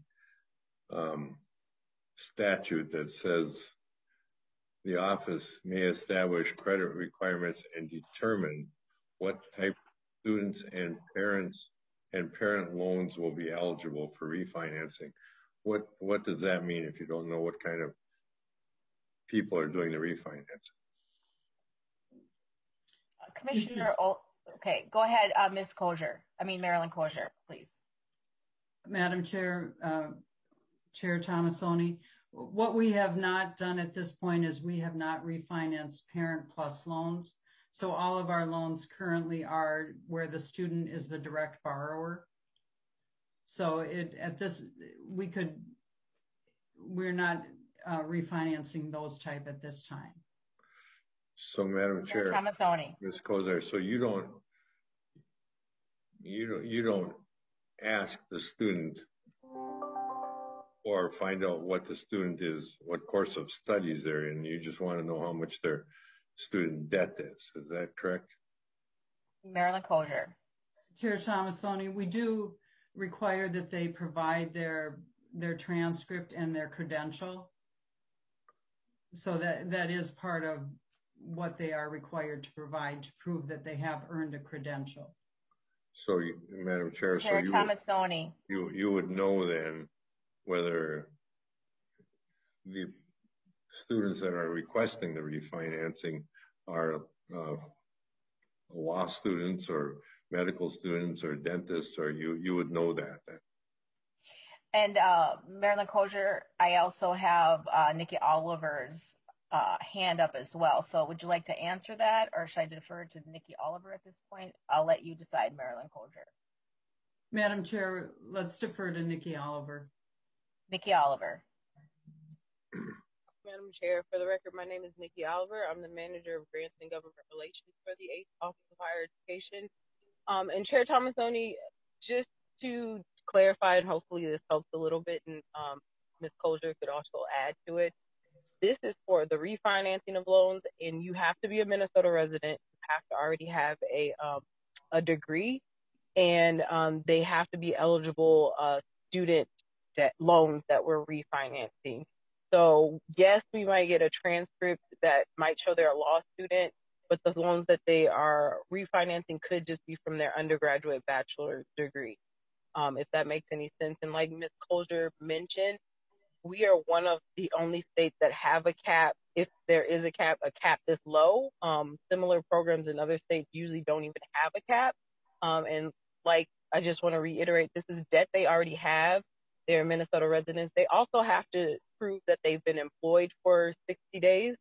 statute that says the office may establish credit requirements and determine what type of students and parents and parent loans will be eligible for refinancing. What does that mean if you don't know what kind of people are doing the refinancing? Commissioner, okay, go ahead, Marilyn Kosher, please. Madam Chair, Chair Tomassoni, what we have not done at this point is we have not refinanced Parent Plus loans. So all of our loans currently are where the student is the direct borrower. So we're not refinancing those type at this time. So, Madam Chair, Tomassoni. Ms. Kosar, so you don't ask the student or find out what the student is, what course of studies they're in. You just want to know how much their student debt is. Is that correct? Marilyn Kosar. Chair Tomassoni, we do require that they provide their transcript and their credential. So that is part of what they are required to provide to prove that they have earned a credential. So, Madam Chair, Chair Tomassoni. You would know then whether the students that are requesting the refinancing are law students or medical students or dentists, or you would know that then. And Marilyn Kosar, I also have Nikki Oliver's hand up as well. So would you like to answer that, or should I defer to Nikki Oliver at this point? I'll let you decide, Marilyn Kosar. Madam Chair, let's defer to Nikki Oliver. Nikki Oliver. Madam Chair, for the record, my name is Nikki Oliver. I'm the Manager of Grants and Government Relations for the 8th Office of Higher Education. And Chair Tomassoni, just to clarify, and hopefully this helps a little bit, and Ms. Kosar could also add to it, this is for the refinancing of loans, and you have to be a Minnesota resident. You have to already have a degree, and they have to be eligible student debt loans that we're refinancing. So yes, we might get a transcript that might show they're a law student, but the loans that they are refinancing could just be from their undergraduate bachelor degree, if that makes any sense. And like Ms. Kosar mentioned, we are one of the only states that have a cap. If there is a cap this low. Similar programs in other states usually don't even have a cap. And like, I just want to reiterate, this is debt they already have. They're Minnesota residents. They also have to prove that they've been employed for 60 days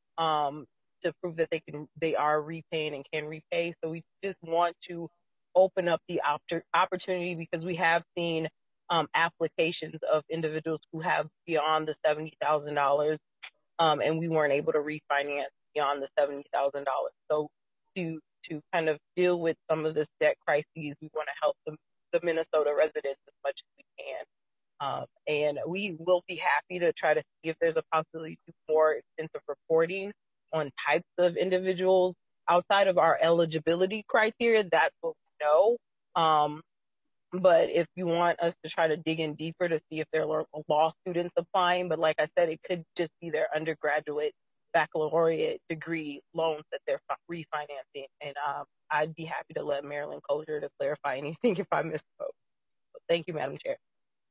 to prove that they are repaying and can repay. So we just want to open up the opportunity, because we have seen applications of individuals who have beyond the $70,000, and we weren't able to refinance beyond the $70,000. So to kind of deal with some of this debt crises, we want to help the Minnesota residents as much as we can. And we will be happy to try to see if there's a possibility to do more extensive reporting on types of individuals outside of our eligibility criteria. That's what we know. But if you want us to try to dig in deeper to see if there are law students applying, but like I said, it could just be their undergraduate baccalaureate degree loans that they're refinancing. And I'd be happy to let Marilyn Kosar to clarify anything if I misspoke. So thank you, Madam Chair.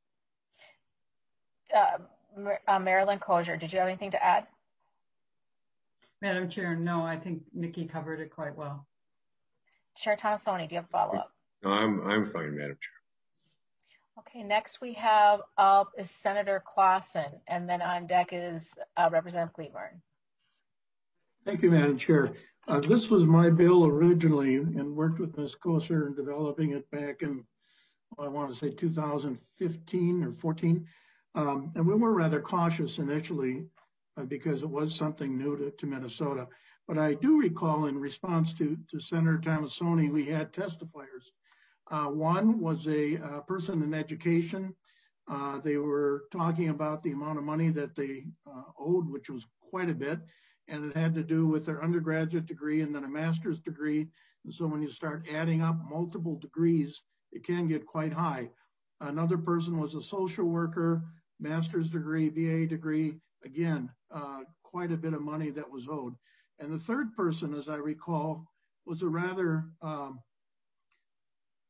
Marilyn Kosar, did you have anything to add? Madam Chair, no, I think Nikki covered it quite well. Chair Tomassoni, do you have a follow-up? No, I'm fine, Madam Chair. Okay, next we have is Senator Clausen, and then on deck is Representative Cleburne. Thank you, Madam Chair. This was my bill originally, and worked with Ms. Kosar in developing it back in, I want to say 2015 or 14. And we were rather cautious initially because it was something new to Minnesota. But I do recall in response to Senator Tomassoni, we had testifiers. One was a person in education. They were talking about the amount of money that they owed, which was quite a bit. And it had to do with their undergraduate degree and then a master's degree. And so when you start adding up multiple degrees, it can get quite high. Another person was a social worker, master's degree, BA degree. Again, quite a bit of money that was owed. And the third person, as I recall, was a rather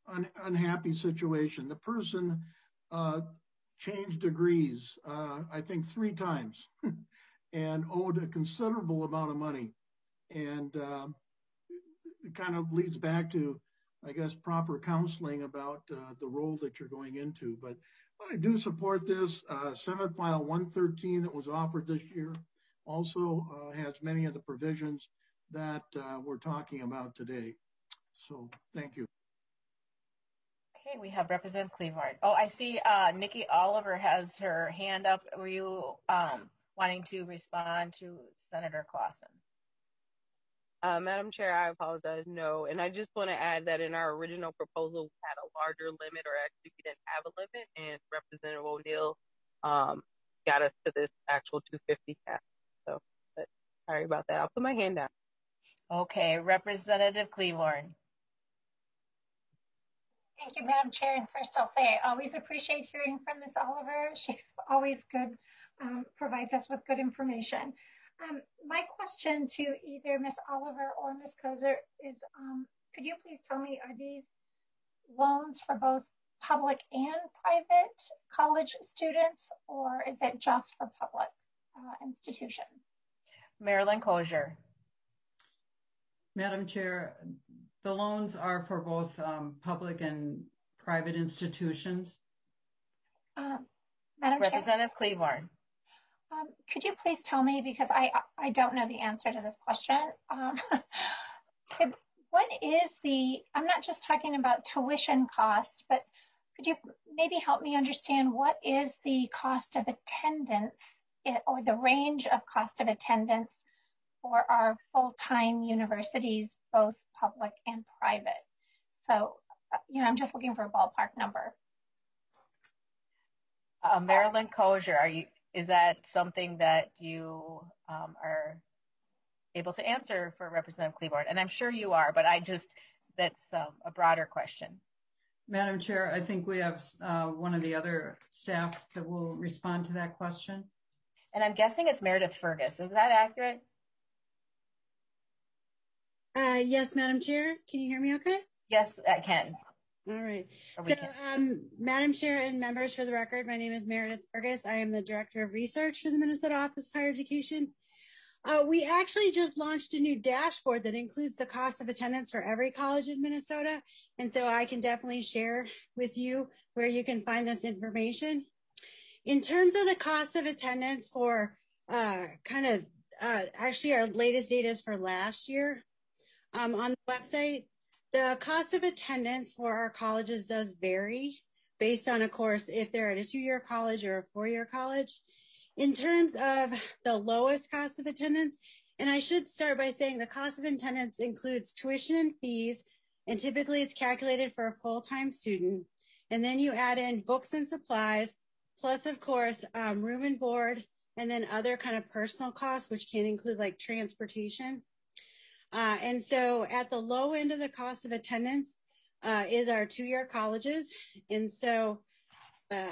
unhappy situation. The person changed degrees, I think 3 times, and owed a considerable amount of money. And it kind of leads back to, I guess, proper counseling about the role that you're going into. But I do support this. Senate File 113 that was offered this year also has many of the provisions that we're talking about today. So thank you. Okay, we have Representative Cleavorn. Oh, I see Nikki Oliver has her hand up. Were you wanting to respond to Senator Clausen? Madam Chair, I apologize. No. And I just want to add that in our original proposal, we had a larger limit, or actually we didn't have a limit, and Representative O'Neill got us to this actual 250 cap. So sorry about that. I'll put my hand down. Okay, Representative Cleavorn. Thank you, Madam Chair. And first I'll say I always appreciate hearing from Ms. Oliver. She's always good, provides us with good information. My question to either Ms. Oliver or Ms. Koser is, could you please tell me, are these loans for both public and private college students, or is it just for public institutions? Marilyn Koser. Madam Chair, the loans are for both public and private institutions. Madam Representative Cleavorn. Could you please tell me, because I don't know the answer to this question, what is I'm not just talking about tuition cost, but could you maybe help me understand what is the cost of attendance or the range of cost of attendance for our full-time universities, both public and private? So, I'm just looking for a ballpark number. Marilyn Koser, is that something that you are able to answer for Representative Cleavorn? And I'm sure you are, but that's a broader question. Madam Chair, I think we have one of the other staff that will respond to that question. And I'm guessing it's Meredith Fergus. Is that accurate? Yes, Madam Chair. Can you hear me okay? Yes, I can. All right. So, Madam Chair and members, for the record, my name is Meredith Fergus. I am the Director of Research for the Minnesota Office of Higher Education. We actually just launched a new dashboard that includes the cost of attendance for every college in Minnesota. And so I can definitely share with you where you can find this information. In terms of the cost of attendance for actually our latest data is for last year. On the website, the cost of attendance for our colleges does vary based on, of course, if they're at a 2-year college or a 4-year college. In terms of the lowest cost of attendance, and I should start by saying the cost of attendance includes tuition and fees, and typically it's calculated for a full-time student. And then you add in books and supplies, plus, of course, room and board, and then other kind of personal costs, which can include like transportation. And so at the low end of the cost of attendance is our 2-year colleges. And so when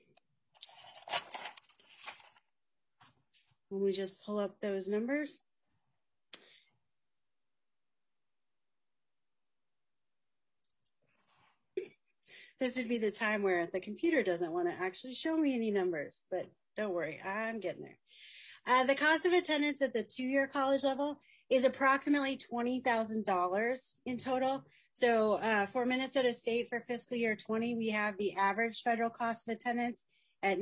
we just pull up those numbers. This would be the time where the computer doesn't want to actually show me any numbers, but don't worry, I'm getting there. The cost of attendance at the 2-year college level is approximately $20,000 in total. So for Minnesota State for fiscal year 20, we have the average federal cost of attendance at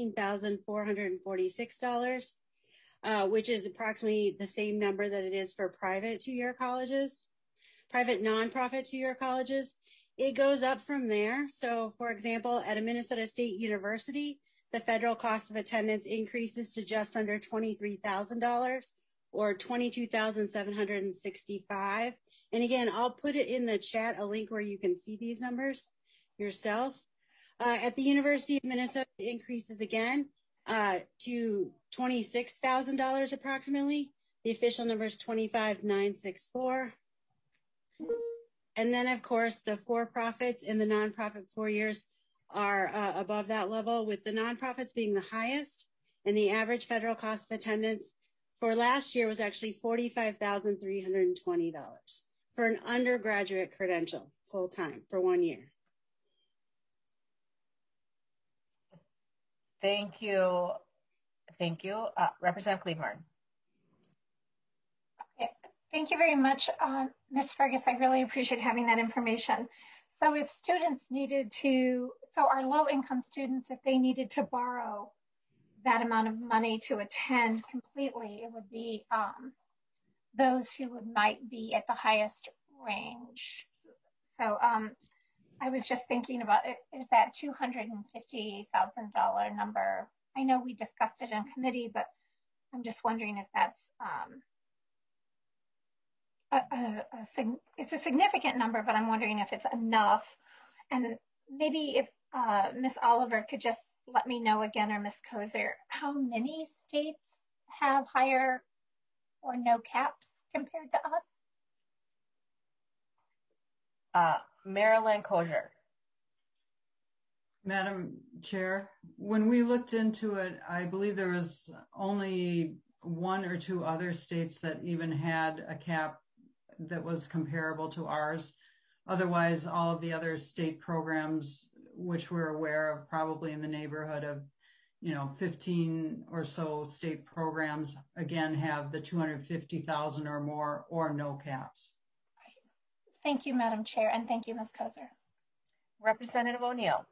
$19,446, which is approximately the same number that it is for private 2-year colleges, private nonprofit 2-year colleges. It goes up from there. So for example, at a Minnesota State University, the federal cost of attendance increases to just under $23,000 or $22,765. And again, I'll put it in the chat, a link where you can see these numbers yourself. At the University of Minnesota, it increases again to $26,000 approximately. The official number is $25,964. And then, of course, the for-profits and the nonprofit 4 years are above that level, with the nonprofits being the highest. And the average federal cost of attendance for last year was actually $45,320 for an undergraduate credential, full time for 1 year. Thank you. Thank you. Representative Cleburne. Thank you very much, Ms. Fergus. I really appreciate having that information. So if students needed to, so our low-income students, if they needed to borrow that amount of money to attend completely, it would be those who might be at the highest range. So I was just thinking about it, is that $250,000 number? I know we discussed it in committee, but I'm just wondering if that's it's a significant number, but I'm wondering if it's enough. And maybe if Ms. Oliver could just let me know again, or Ms. Koser, how many states have higher or no caps compared to us? Marilyn Koser. Madam Chair, when we looked into it, I believe there was only 1 or 2 other states that even had a cap that was comparable to ours. Otherwise, all of the other state programs, which we're aware of, probably in the neighborhood of 15 or so state programs, again, have the 250,000 or more or no caps. Thank you, Madam Chair, and thank you, Ms. Koser. Representative O'Neill.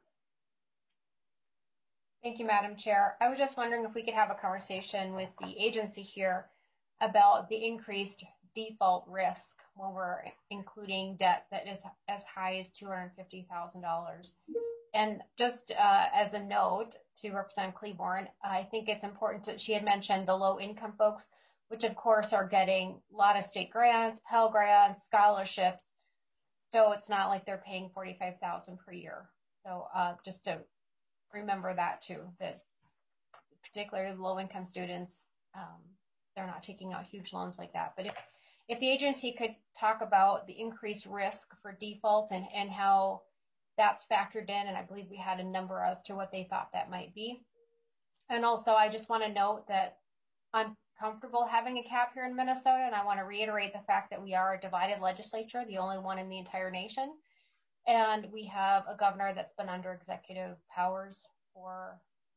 Thank you, Madam Chair. I was just wondering if we could have a conversation with the agency here about the increased default risk when we're including debt that is as high as $250,000. And just as a note to Representative Cleburne, I think it's important that she had mentioned the low income folks, which of course are getting a lot of state grants, Pell Grants, scholarships. So it's not like they're paying $45,000 per year. So just to remember that too, that particularly low income students, they're not taking out huge loans like that. But if the agency could talk about the increased risk for default and how that's factored in, and I believe we had a number as to what they thought that might be. And also, I just want to note that I'm comfortable having a cap here in Minnesota, and I want to reiterate the fact that we are a divided legislature, the only one in the entire nation. And we have a governor that's been under executive powers for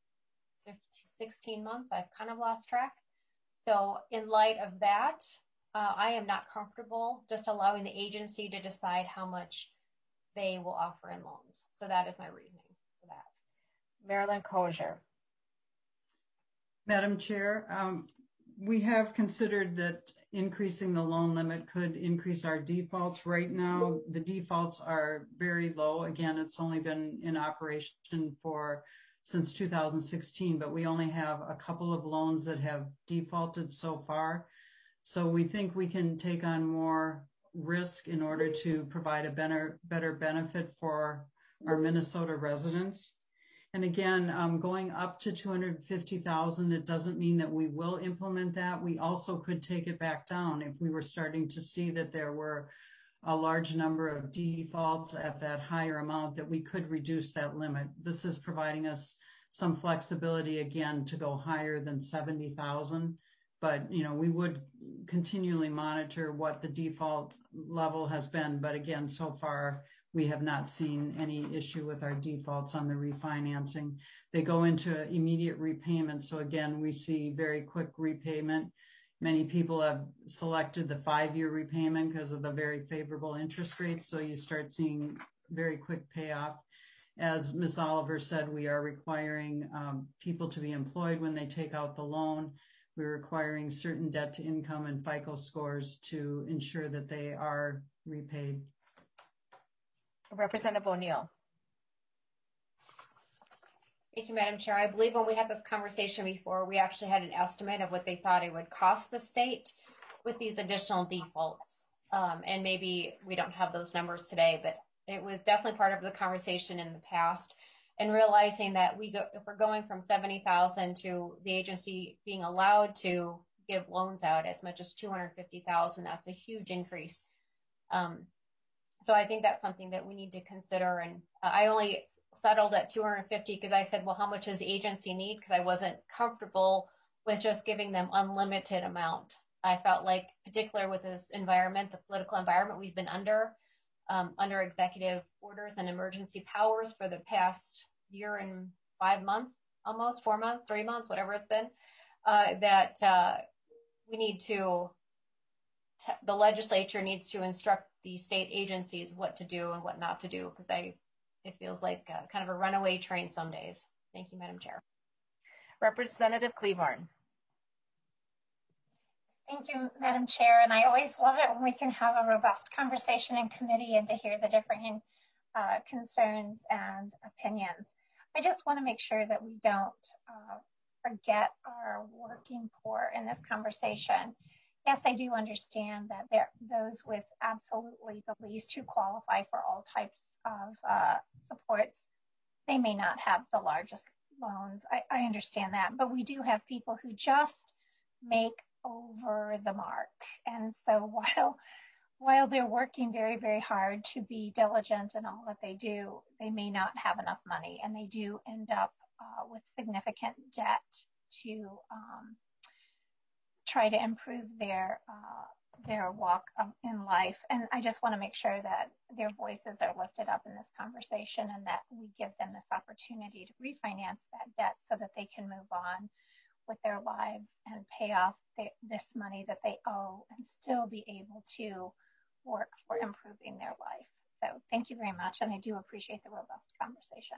16 months. I've kind of lost track. So in light of that, I am not comfortable just allowing the agency to decide how much they will offer in loans. So that is my reasoning for that. Marilyn Koser. Madam Chair, we have considered that increasing the loan limit could increase our defaults. Right now, the defaults are very low. Again, it's only been in operation since 2016, but we only have a couple of loans that have defaulted so far. So we think we can take on more risk in order to provide a better benefit for our Minnesota residents. And again, going up to 250,000, it doesn't mean that we will implement that. We also could take it back down if we were starting to see that there were a large number of defaults at that higher amount, that we could reduce that limit. This is providing us some flexibility again to go higher than 70,000. But, we would continually monitor what the default level has been. But again, so far, we have not seen any issue with our defaults on the refinancing. They go into immediate repayment. So again, we see very quick repayment. Many people have selected the 5-year repayment because of the very favorable interest rates. So you start seeing very quick payoff. As Ms. Oliver said, we are requiring people to be employed when they take out the loan. We're requiring certain debt to income and FICO scores to ensure that they are repaid. Representative O'Neill. Thank you, Madam Chair. I believe when we had this conversation before, we actually had an estimate of what they thought it would cost the state with these additional defaults. And maybe we don't have those numbers today, but it was definitely part of the conversation in the past. And realizing that if we're going from 70,000 to the agency being allowed to give loans out as much as 250,000, that's a huge increase. So I think that's something that we need to consider. And I only settled at 250 because I said, well, how much does the agency need? Because I wasn't comfortable with just giving them unlimited amount. I felt like, particularly with this environment, the political environment we've been under, under executive orders and emergency powers for the past year and 5 months, almost 4 months, 3 months, whatever it's been, that we need to, the legislature needs to instruct the state agencies what to do and what not to do, because it feels like kind of a runaway train some days. Thank you, Madam Chair. Representative Cleaborn. Thank you, Madam Chair. And I always love it when we can have a robust conversation in committee and to hear the different concerns and opinions. I just want to make sure that we don't forget our working poor in this conversation. Yes, I do understand that those with absolutely the least who qualify for all types of supports, they may not have the largest loans. I understand that, but we do have people who just make over the mark. And so while they're working very, very hard to be diligent in all that they do, they may not have enough money, and they do end up with significant debt to try to improve their walk in life. And I just want to make sure that their voices are lifted up in this conversation and that we give them this opportunity to refinance that debt so that they can move on with their lives and pay off this money that they owe and still be able to work for improving their life. So thank you very much, and I do appreciate the robust conversation.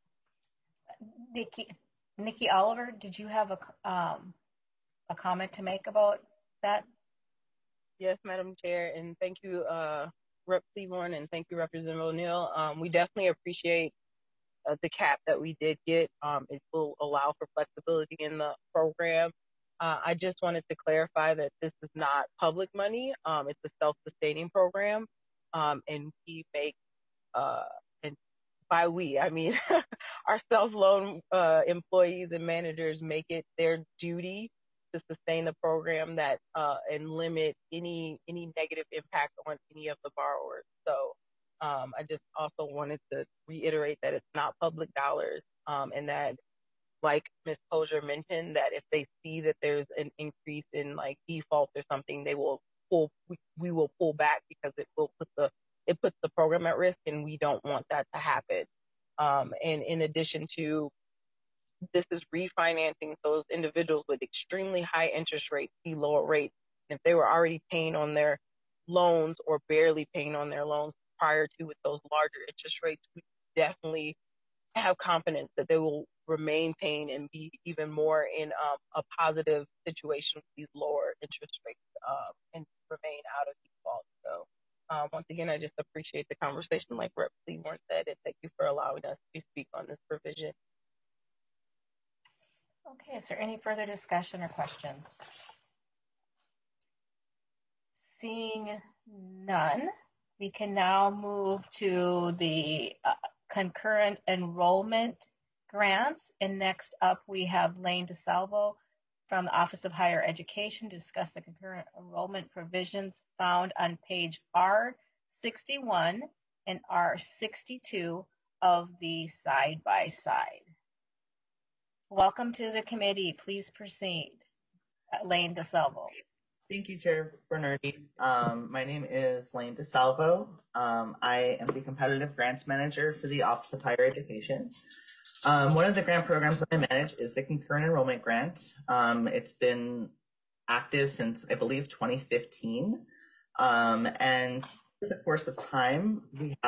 Nikki Oliver, did you have a comment to make about that? Yes, Madam Chair, and thank you, Rep. Cleaborn, and thank you, Representative O'Neill. We definitely appreciate the cap that we did get. It will allow for flexibility in the program. I just wanted to clarify that this is not public money. It's a self-sustaining program, and we make, and by we, I mean our self-loan employees and managers make it their duty to sustain the program that and limit any negative impact on any of the borrowers. So I just also wanted to reiterate that it's not public dollars, and that, like Ms. Kosher mentioned, that if they see that there's an increase in like default or something, we will pull back, because it puts the program at risk, and we don't want that to happen. And in addition to, this is refinancing those individuals with extremely high interest rates, see lower rates. If they were already paying on their loans or barely paying on their loans prior to with those larger interest rates, we definitely have confidence that they will remain paying and be even more in a positive situation with these lower interest rates and remain out of default. So once again, I just appreciate the conversation, like Rep. Cleaborn said, and thank you for allowing us to speak on this provision. Okay, is there any further discussion or questions? Seeing none, we can now move to the concurrent enrollment grants. And next up, we have Lane DeSalvo from the Office of Higher Education to discuss the concurrent enrollment provisions found on page R61 and R62 of the side-by-side. Welcome to the committee. Please proceed. Lane DeSalvo. Thank you, Chair Bernardi. My name is Lane DeSalvo. I am the Competitive Grants Manager for the Office of Higher Education. One of the grant programs that I manage is the Concurrent Enrollment Grant. It's been active since, I believe, 2015. And over the course of time,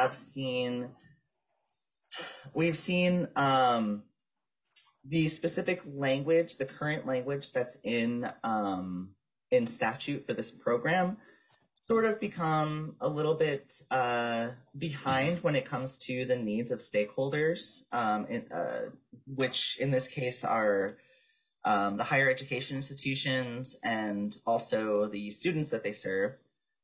we've seen the specific language, the current language that's in statute for this program, sort of become a little bit behind when it comes to the needs of stakeholders, which in this case are the higher education institutions and also the students that they serve.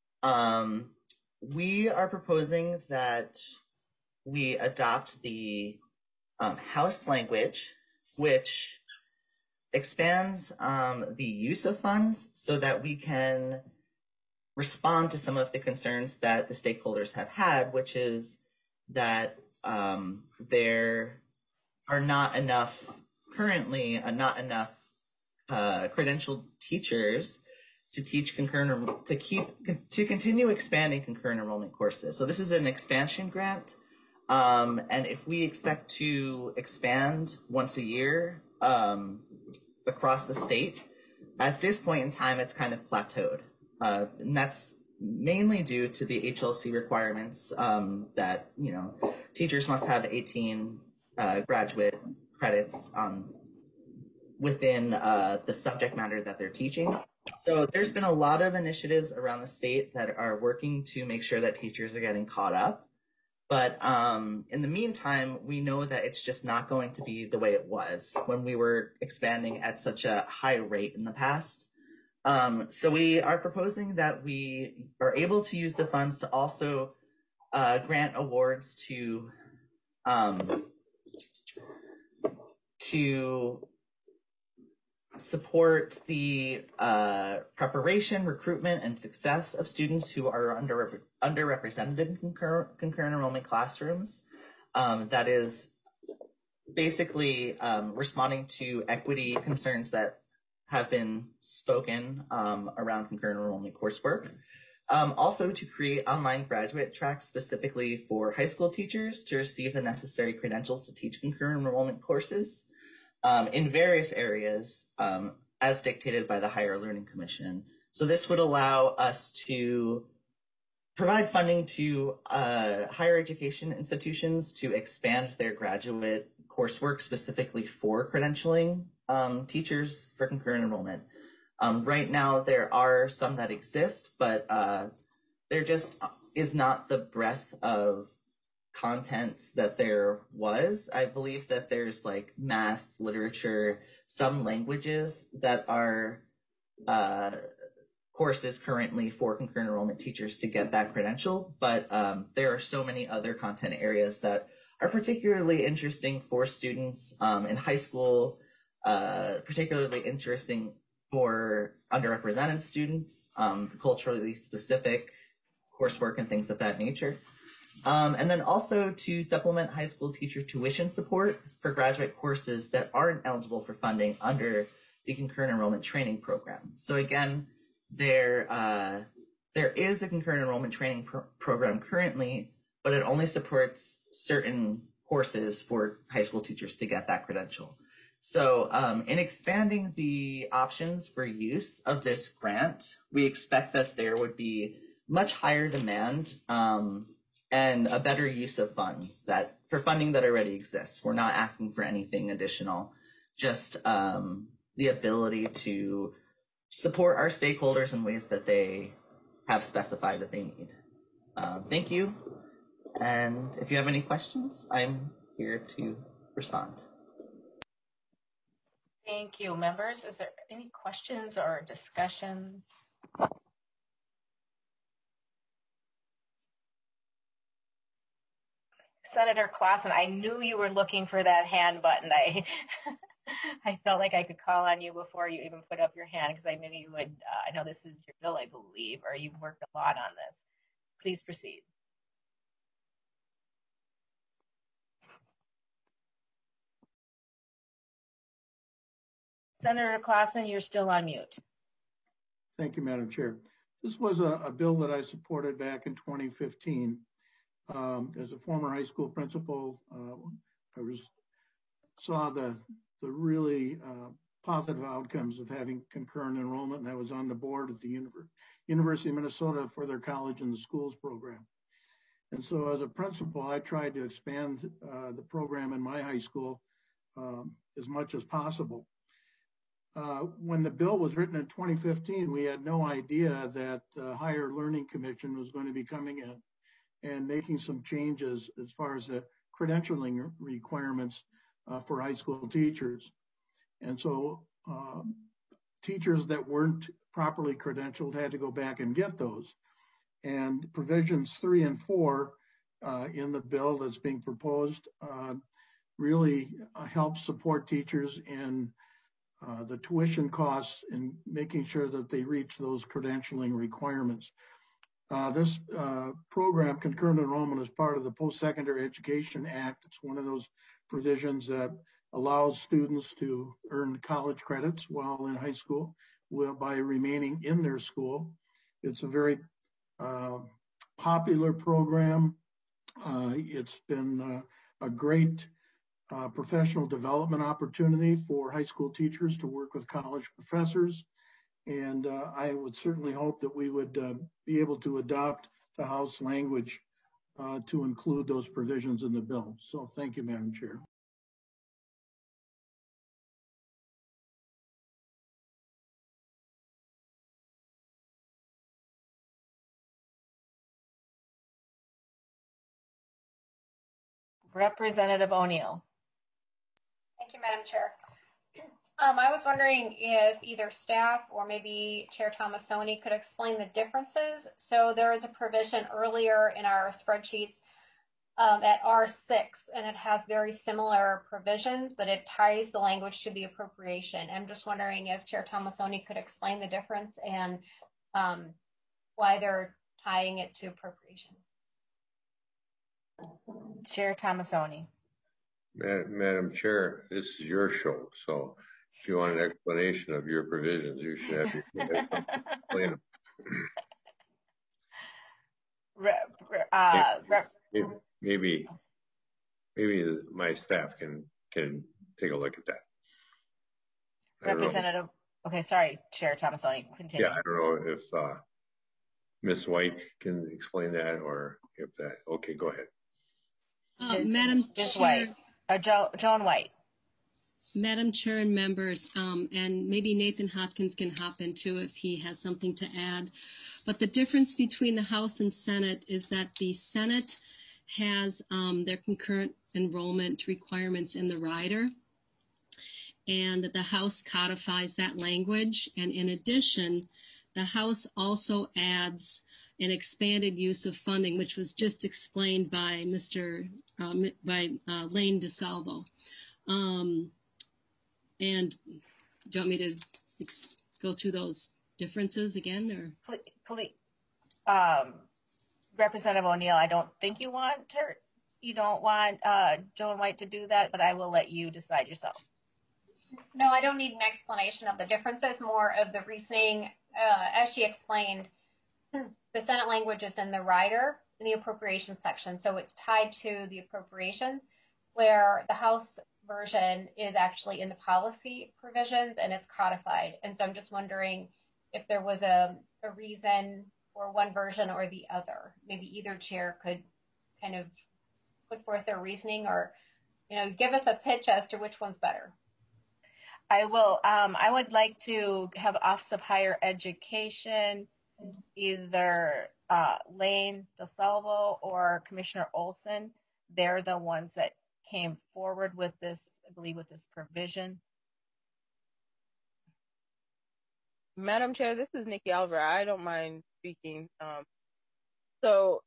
We are proposing that we adopt the House language, which expands the use of funds so that we can respond to some of the concerns that the stakeholders have had, which is that there are not enough credentialed teachers to teach concurrent, to continue expanding concurrent enrollment courses. So this is an expansion grant. And if we expect to expand once a year across the state, at this point in time, it's kind of plateaued. And that's mainly due to the HLC requirements that, teachers must have 18 graduate credits within the subject matter that they're teaching. So there's been a lot of initiatives around the state that are working to make sure that teachers are getting caught up. But in the meantime, we know that it's just not going to be the way it was when we were expanding at such a high rate in the past. So we are proposing that we are able to use the funds to also grant awards to support the preparation, recruitment, and success of students who are underrepresented in concurrent enrollment classrooms. That is basically responding to equity concerns that have been spoken around concurrent enrollment coursework. Also to create online graduate tracks specifically for high school teachers to receive the necessary credentials to teach concurrent enrollment courses in various areas as dictated by the Higher Learning Commission. So this would allow us to provide funding to higher education institutions to expand their graduate coursework specifically for credentialing teachers for concurrent enrollment. Right now, there are some that exist, but there just is not the breadth of content that there was. I believe that there's like math, literature, some languages that are courses currently for concurrent enrollment teachers to get that credential, but there are so many other content areas that are particularly interesting for students in high school, particularly interesting for underrepresented students, culturally specific coursework and things of that nature. And then also to supplement high school teacher tuition support for graduate courses that aren't eligible for funding under the concurrent enrollment training program. So again, there is a concurrent enrollment training program currently, but it only supports certain courses for high school teachers to get that credential. So in expanding the options for use of this grant, we expect that there would be much higher demand and a better use of funds for funding that already exists. We're not asking for anything additional, just the ability to support our stakeholders in ways that they have specified that they need. Thank you. And if you have any questions, I'm here to respond. Thank you, members. Is there any questions or discussion? Senator Clausen, I knew you were looking for that hand button. I felt like I could call on you before you even put up your hand because I knew you would. I know this is your bill, I believe, or you've worked a lot on this. Please proceed. Senator Clausen, you're still on mute. Thank you, Madam Chair. This was a bill that I supported back in 2015. As a former high school principal, I saw the really positive outcomes of having concurrent enrollment, and I was on the board at the University of Minnesota for their College in the Schools program. And so as a principal, I tried to expand the program in my high school as much as possible. When the bill was written in 2015, we had no idea that the Higher Learning Commission was going to be coming in and making some changes as far as the credentialing requirements for high school teachers. And so teachers that weren't properly credentialed had to go back and get those. And provisions 3 and 4 in the bill that's being proposed really help support teachers in the tuition costs and making sure that they reach those credentialing requirements. This program, concurrent enrollment, is part of the Post-Secondary Education Act. It's one of those provisions that allows students to earn college credits while in high school, by remaining in their school. It's a very popular program. It's been a great professional development opportunity for high school teachers to work with college professors. And I would certainly hope that we would be able to adopt the House language to include those provisions in the bill. So thank you, Madam Chair. Representative O'Neill. Thank you, Madam Chair. I was wondering if either staff or maybe Chair Tomassoni could explain the differences. So there is a provision earlier in our spreadsheets at R6, and it has very similar provisions, but it ties the language to the appropriation. I'm just wondering if Chair Tomassoni could explain the difference and why they're tying it to appropriation. Chair Tomassoni. Madam Chair, this is your show, so if you want an explanation of your provisions, you should have to explain them. Maybe my staff can take a look at that. Representative, okay, sorry, Chair Tomassoni, continue. Yeah, I don't know if Ms. White can explain that, or if that. Okay, go ahead. Madam Chair. Joan White. Madam Chair and members, and maybe Nathan Hopkins can hop into if he has something to add. But the difference between the House and Senate is that the Senate has their concurrent enrollment requirements in the rider, and the House codifies that language. And in addition, the House also adds an expanded use of funding, which was just explained by Lane DeSalvo. And do you want me to go through those differences again, or? Please, Representative O'Neill, I don't think you don't want Joan White to do that, but I will let you decide yourself. No, I don't need an explanation of the differences, more of the reasoning. As she explained, the Senate language is in the rider in the appropriations section, so it's tied to the appropriations, where the House version is actually in the policy provisions and it's codified. And so I'm just wondering if there was a reason for one version or the other. Maybe either chair could kind of put forth their reasoning, or give us a pitch as to which one's better. I will. I would like to have Office of Higher Education, either Lane DeSalvo or Commissioner Olson. They're the ones that came forward with this, I believe, with this provision. Madam Chair, this is Nikki Alvarez. I don't mind speaking. So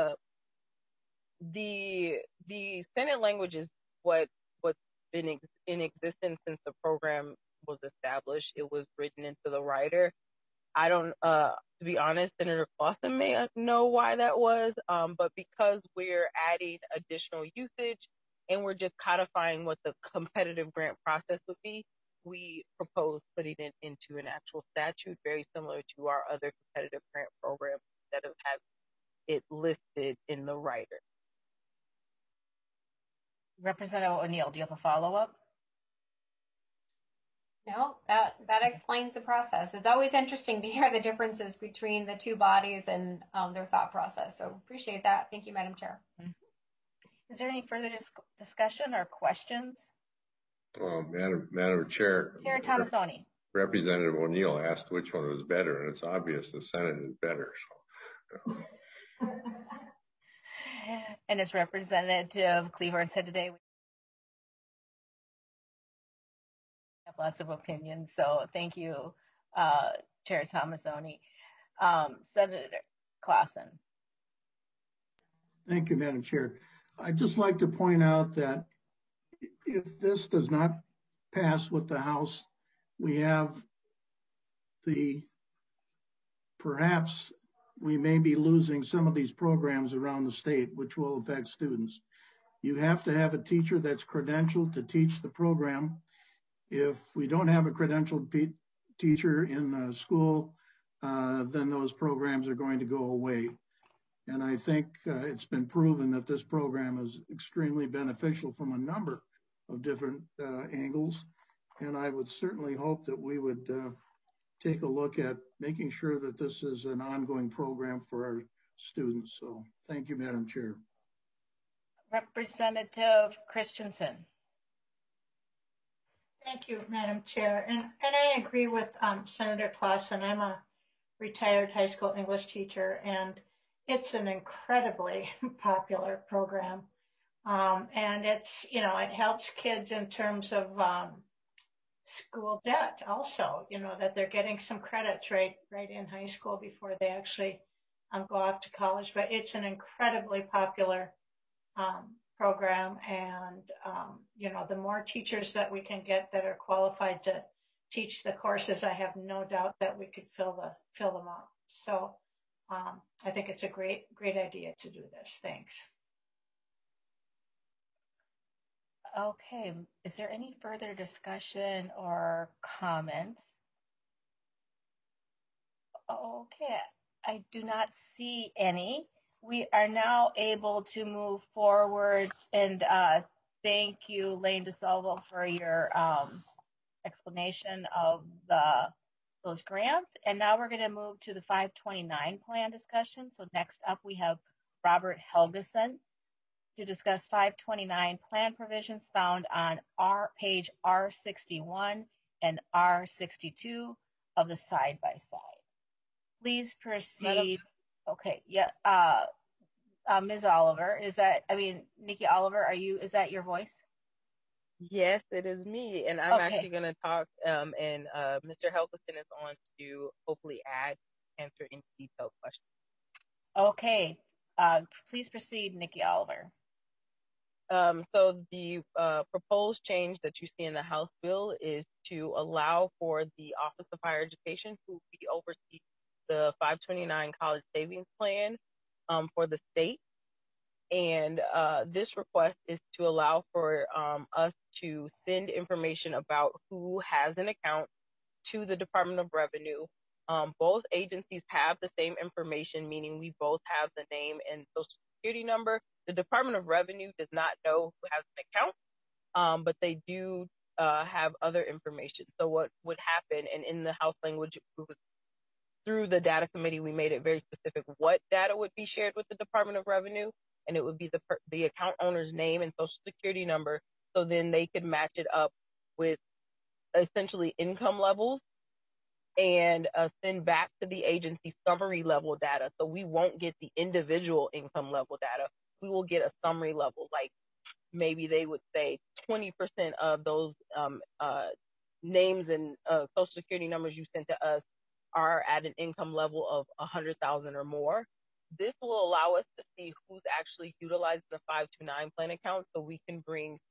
the Senate language is what's been in existence since the program was established. It was written into the rider. I don't, to be honest, Senator Clausen may know why that was, but because we're adding additional usage and we're just codifying what the competitive grant process would be, we propose putting it into an actual statute, very similar to our other competitive grant programs, instead of having it listed in the rider. Representative O'Neill, do you have a follow-up? No, that explains the process. It's always interesting to hear the differences between the two bodies and their thought process. So appreciate that. Thank you, Madam Chair. Is there any further discussion or questions? Madam Chair. Chair Tomassoni. Representative O'Neill asked which one was better, and it's obvious the Senate is better. So. And as Representative Cleaver said today, we have lots of opinions. So thank you, Chair Tomassoni. Senator Clausen. Thank you, Madam Chair. I'd just like to point out that if this does not pass with the House, we have perhaps we may be losing some of these programs around the state, which will affect students. You have to have a teacher that's credentialed to teach the program. If we don't have a credentialed teacher in the school, then those programs are going to go away. And I think it's been proven that this program is extremely beneficial from a number of different angles. And I would certainly hope that we would take a look at making sure that this is an ongoing program for our students. So thank you, Madam Chair. Representative Christensen. Thank you, Madam Chair. And I agree with Senator Clausen. I'm a retired high school English teacher, and it's an incredibly popular program. And it's, you know, it helps kids in terms of school debt also, you know, that they're getting some credits right in high school before they actually go off to college. But it's an incredibly popular program, and you know, the more teachers that we can get that are qualified to teach the courses, I have no doubt that we could fill them up. So I think it's a great idea to do this. Thanks. Okay, is there any further discussion or comments? Okay, I do not see any. We are now able to move forward, and thank you, Lane DeSalvo, for your explanation of those grants. And now we're going to move to the 529 plan discussion. So next up, we have Robert Helgeson to discuss 529 plan provisions found on page R61 and R62 of the side-by-side. Please proceed. Okay, yeah. Ms. Oliver, Nikki Oliver, is that your voice? Yes, it is me. And I'm actually going to talk, and Mr. Helgeson is on to hopefully answer any detailed questions. Okay. Please proceed, Nikki Oliver. So the proposed change that you see in the House bill is to allow for the Office of Higher Education, who we oversee the 529 College Savings Plan for the state. And this request is to allow for us to send information about who has an account to the Department of Revenue. Both agencies have the same information, meaning we both have the name and social security number. The Department of Revenue does not know who has an account, but they do have other information. So what would happen, and in the House language, it was through the data committee, we made it very specific what data would be shared with the Department of Revenue, and it would be the account owner's name and social security number, so then they could match it up with essentially income levels and send back to the agency summary level data. So we won't get the individual income level data. We will get a summary level, like maybe they would say 20% of those names and social security numbers you sent to us are at an income level of 100,000 or more. This will allow us to see who's actually utilizing the 529 plan account, so we can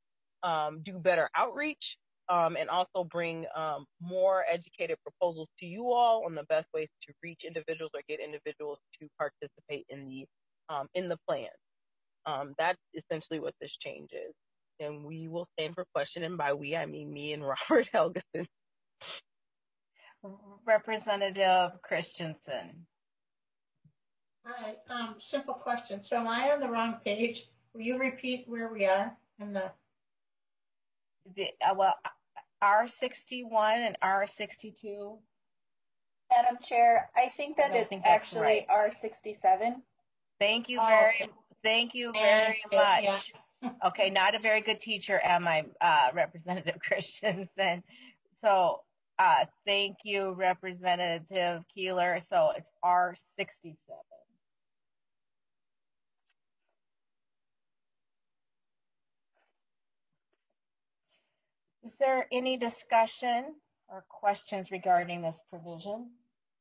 do better outreach and also bring more educated proposals to you all on the best ways to reach individuals or get individuals to participate in the plan. That's essentially what this change is. And we will stand for question, and by we, I mean me and Robert Helgeson. Representative Christensen. Hi, simple question. So am I on the wrong page? Will you repeat where we are in the R61 and R62? Madam Chair, I think that it's actually right. R67. Thank you very much. Yeah. Okay, not a very good teacher, am I, Representative Christensen? So thank you, Representative Keeler. So it's R67. Is there any discussion or questions regarding this provision?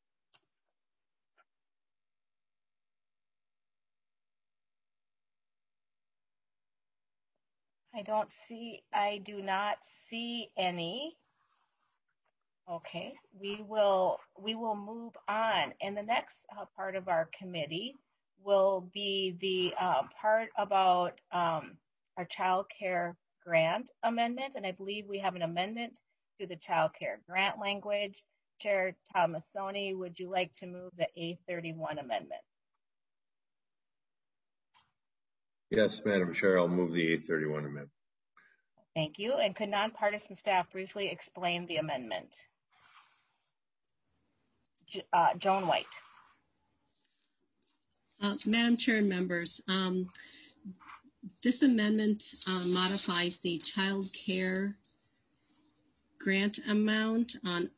I do not see any. Okay, we will move on. And the next part of our committee will be the part about our child care grant amendment. And I believe we have an amendment to the child care grant language. Chair Tomassoni, would you like to move the A31 amendment? Yes, Madam Chair, I'll move the A31 amendment. Thank you. And could nonpartisan staff briefly explain the amendment? Joan White. Madam Chair and members, this amendment modifies the child care grant amount on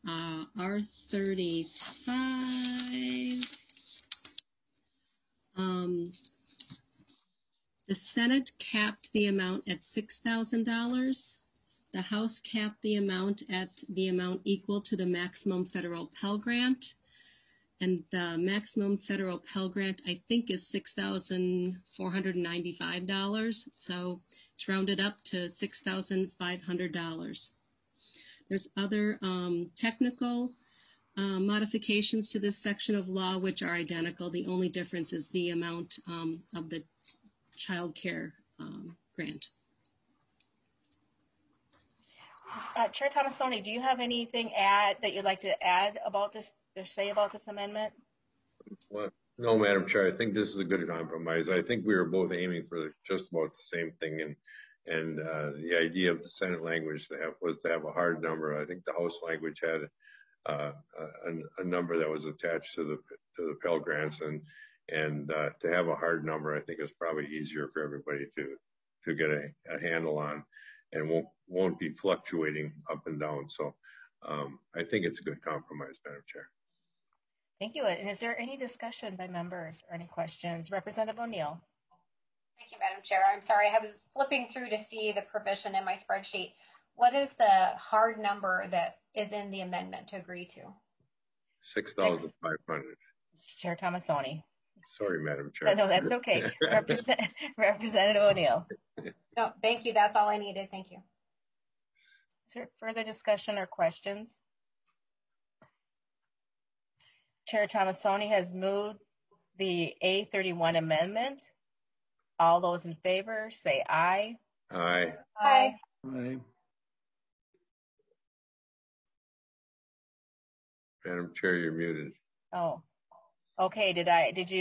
R35. The Senate capped the amount at $6,000. The House capped the amount at the amount equal to the maximum federal Pell Grant. And the maximum federal Pell Grant, I think, is $6,495. So it's rounded up to $6,500. There's other technical modifications to this section of law, which are identical. The only difference is the amount of the child care grant. Chair Tomassoni, do you have anything that you'd like to add about this or say about this amendment? Well, no, Madam Chair, I think this is a good compromise. I think we were both aiming for just about the same thing, and the idea of the Senate language was to have a hard number. I think the House language had a number that was attached to the Pell Grants, and to have a hard number, I think is probably easier for everybody to get a handle on, and won't be fluctuating up and down. So I think it's a good compromise, Madam Chair. Thank you. And is there any discussion by members or any questions? Representative O'Neill. Thank you, Madam Chair. I'm sorry, I was flipping through to see the provision in my spreadsheet. What is the hard number that is in the amendment to agree to? 6,500. Chair Tomassoni. Sorry, Madam Chair. No, that's okay. Representative O'Neill. No, thank you. That's all I needed. Thank you. Is there further discussion or questions? Chair Tomassoni has moved the A31 amendment. All those in favor say aye. Aye. Aye. Aye. Madam Chair, you're muted. Oh, okay. Did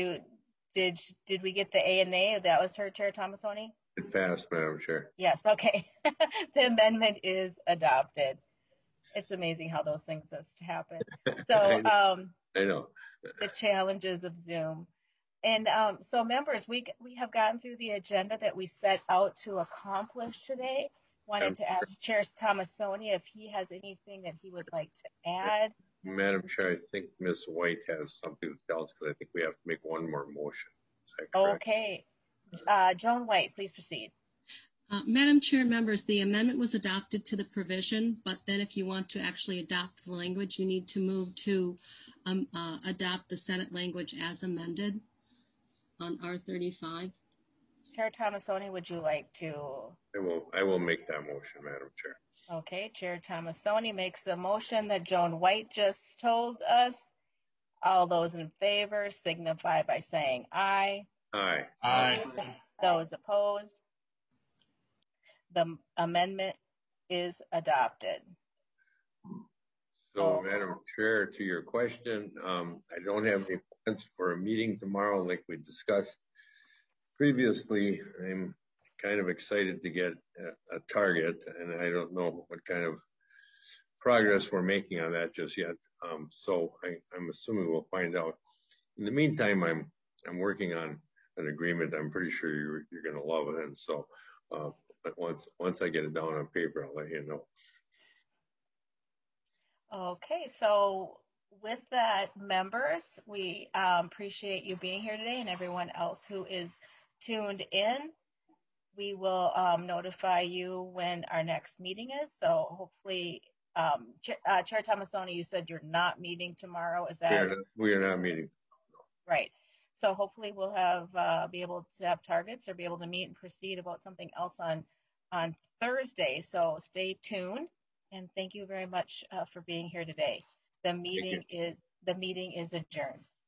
we get the A and A? That was her, Chair Tomassoni? It passed, Madam Chair. Yes, okay. The amendment is adopted. It's amazing how those things just happen. So I know. The challenges of Zoom. And so members, we have gotten through the agenda that we set out to accomplish today. Wanted to ask Chair Tomassoni if he has anything that he would like to add. Madam Chair, I think Ms. White has something to tell us because I think we have to make one more motion. Is that correct? Okay. Joan White, please proceed. Madam Chair, members, the amendment was adopted to the provision, but then if you want to actually adopt the language, you need to move to adopt the Senate language as amended on R35. Chair Tomassoni, would you like to? I will make that motion, Madam Chair. Okay, Chair Tomassoni makes the motion that Joan White just told us. All those in favor signify by saying aye. Aye. Aye. Those opposed? The amendment is adopted. So, Madam Chair, to your question, I don't have any plans for a meeting tomorrow like we discussed previously. I'm kind of excited to get a target, and I don't know what kind of progress we're making on that just yet. So I'm assuming we'll find out. In the meantime, I'm working on an agreement. I'm pretty sure you're going to love it, and so but once I get it down on paper, I'll let you know. Okay, so with that, members, we appreciate you being here today, and everyone else who is tuned in. We will notify you when our next meeting is. So hopefully, Chair Tomassoni, you said you're not meeting tomorrow. Is that? We are not meeting. Right. So hopefully we'll be able to have targets or be able to meet and proceed about something else on Thursday. So stay tuned, and thank you very much for being here today. The meeting is adjourned.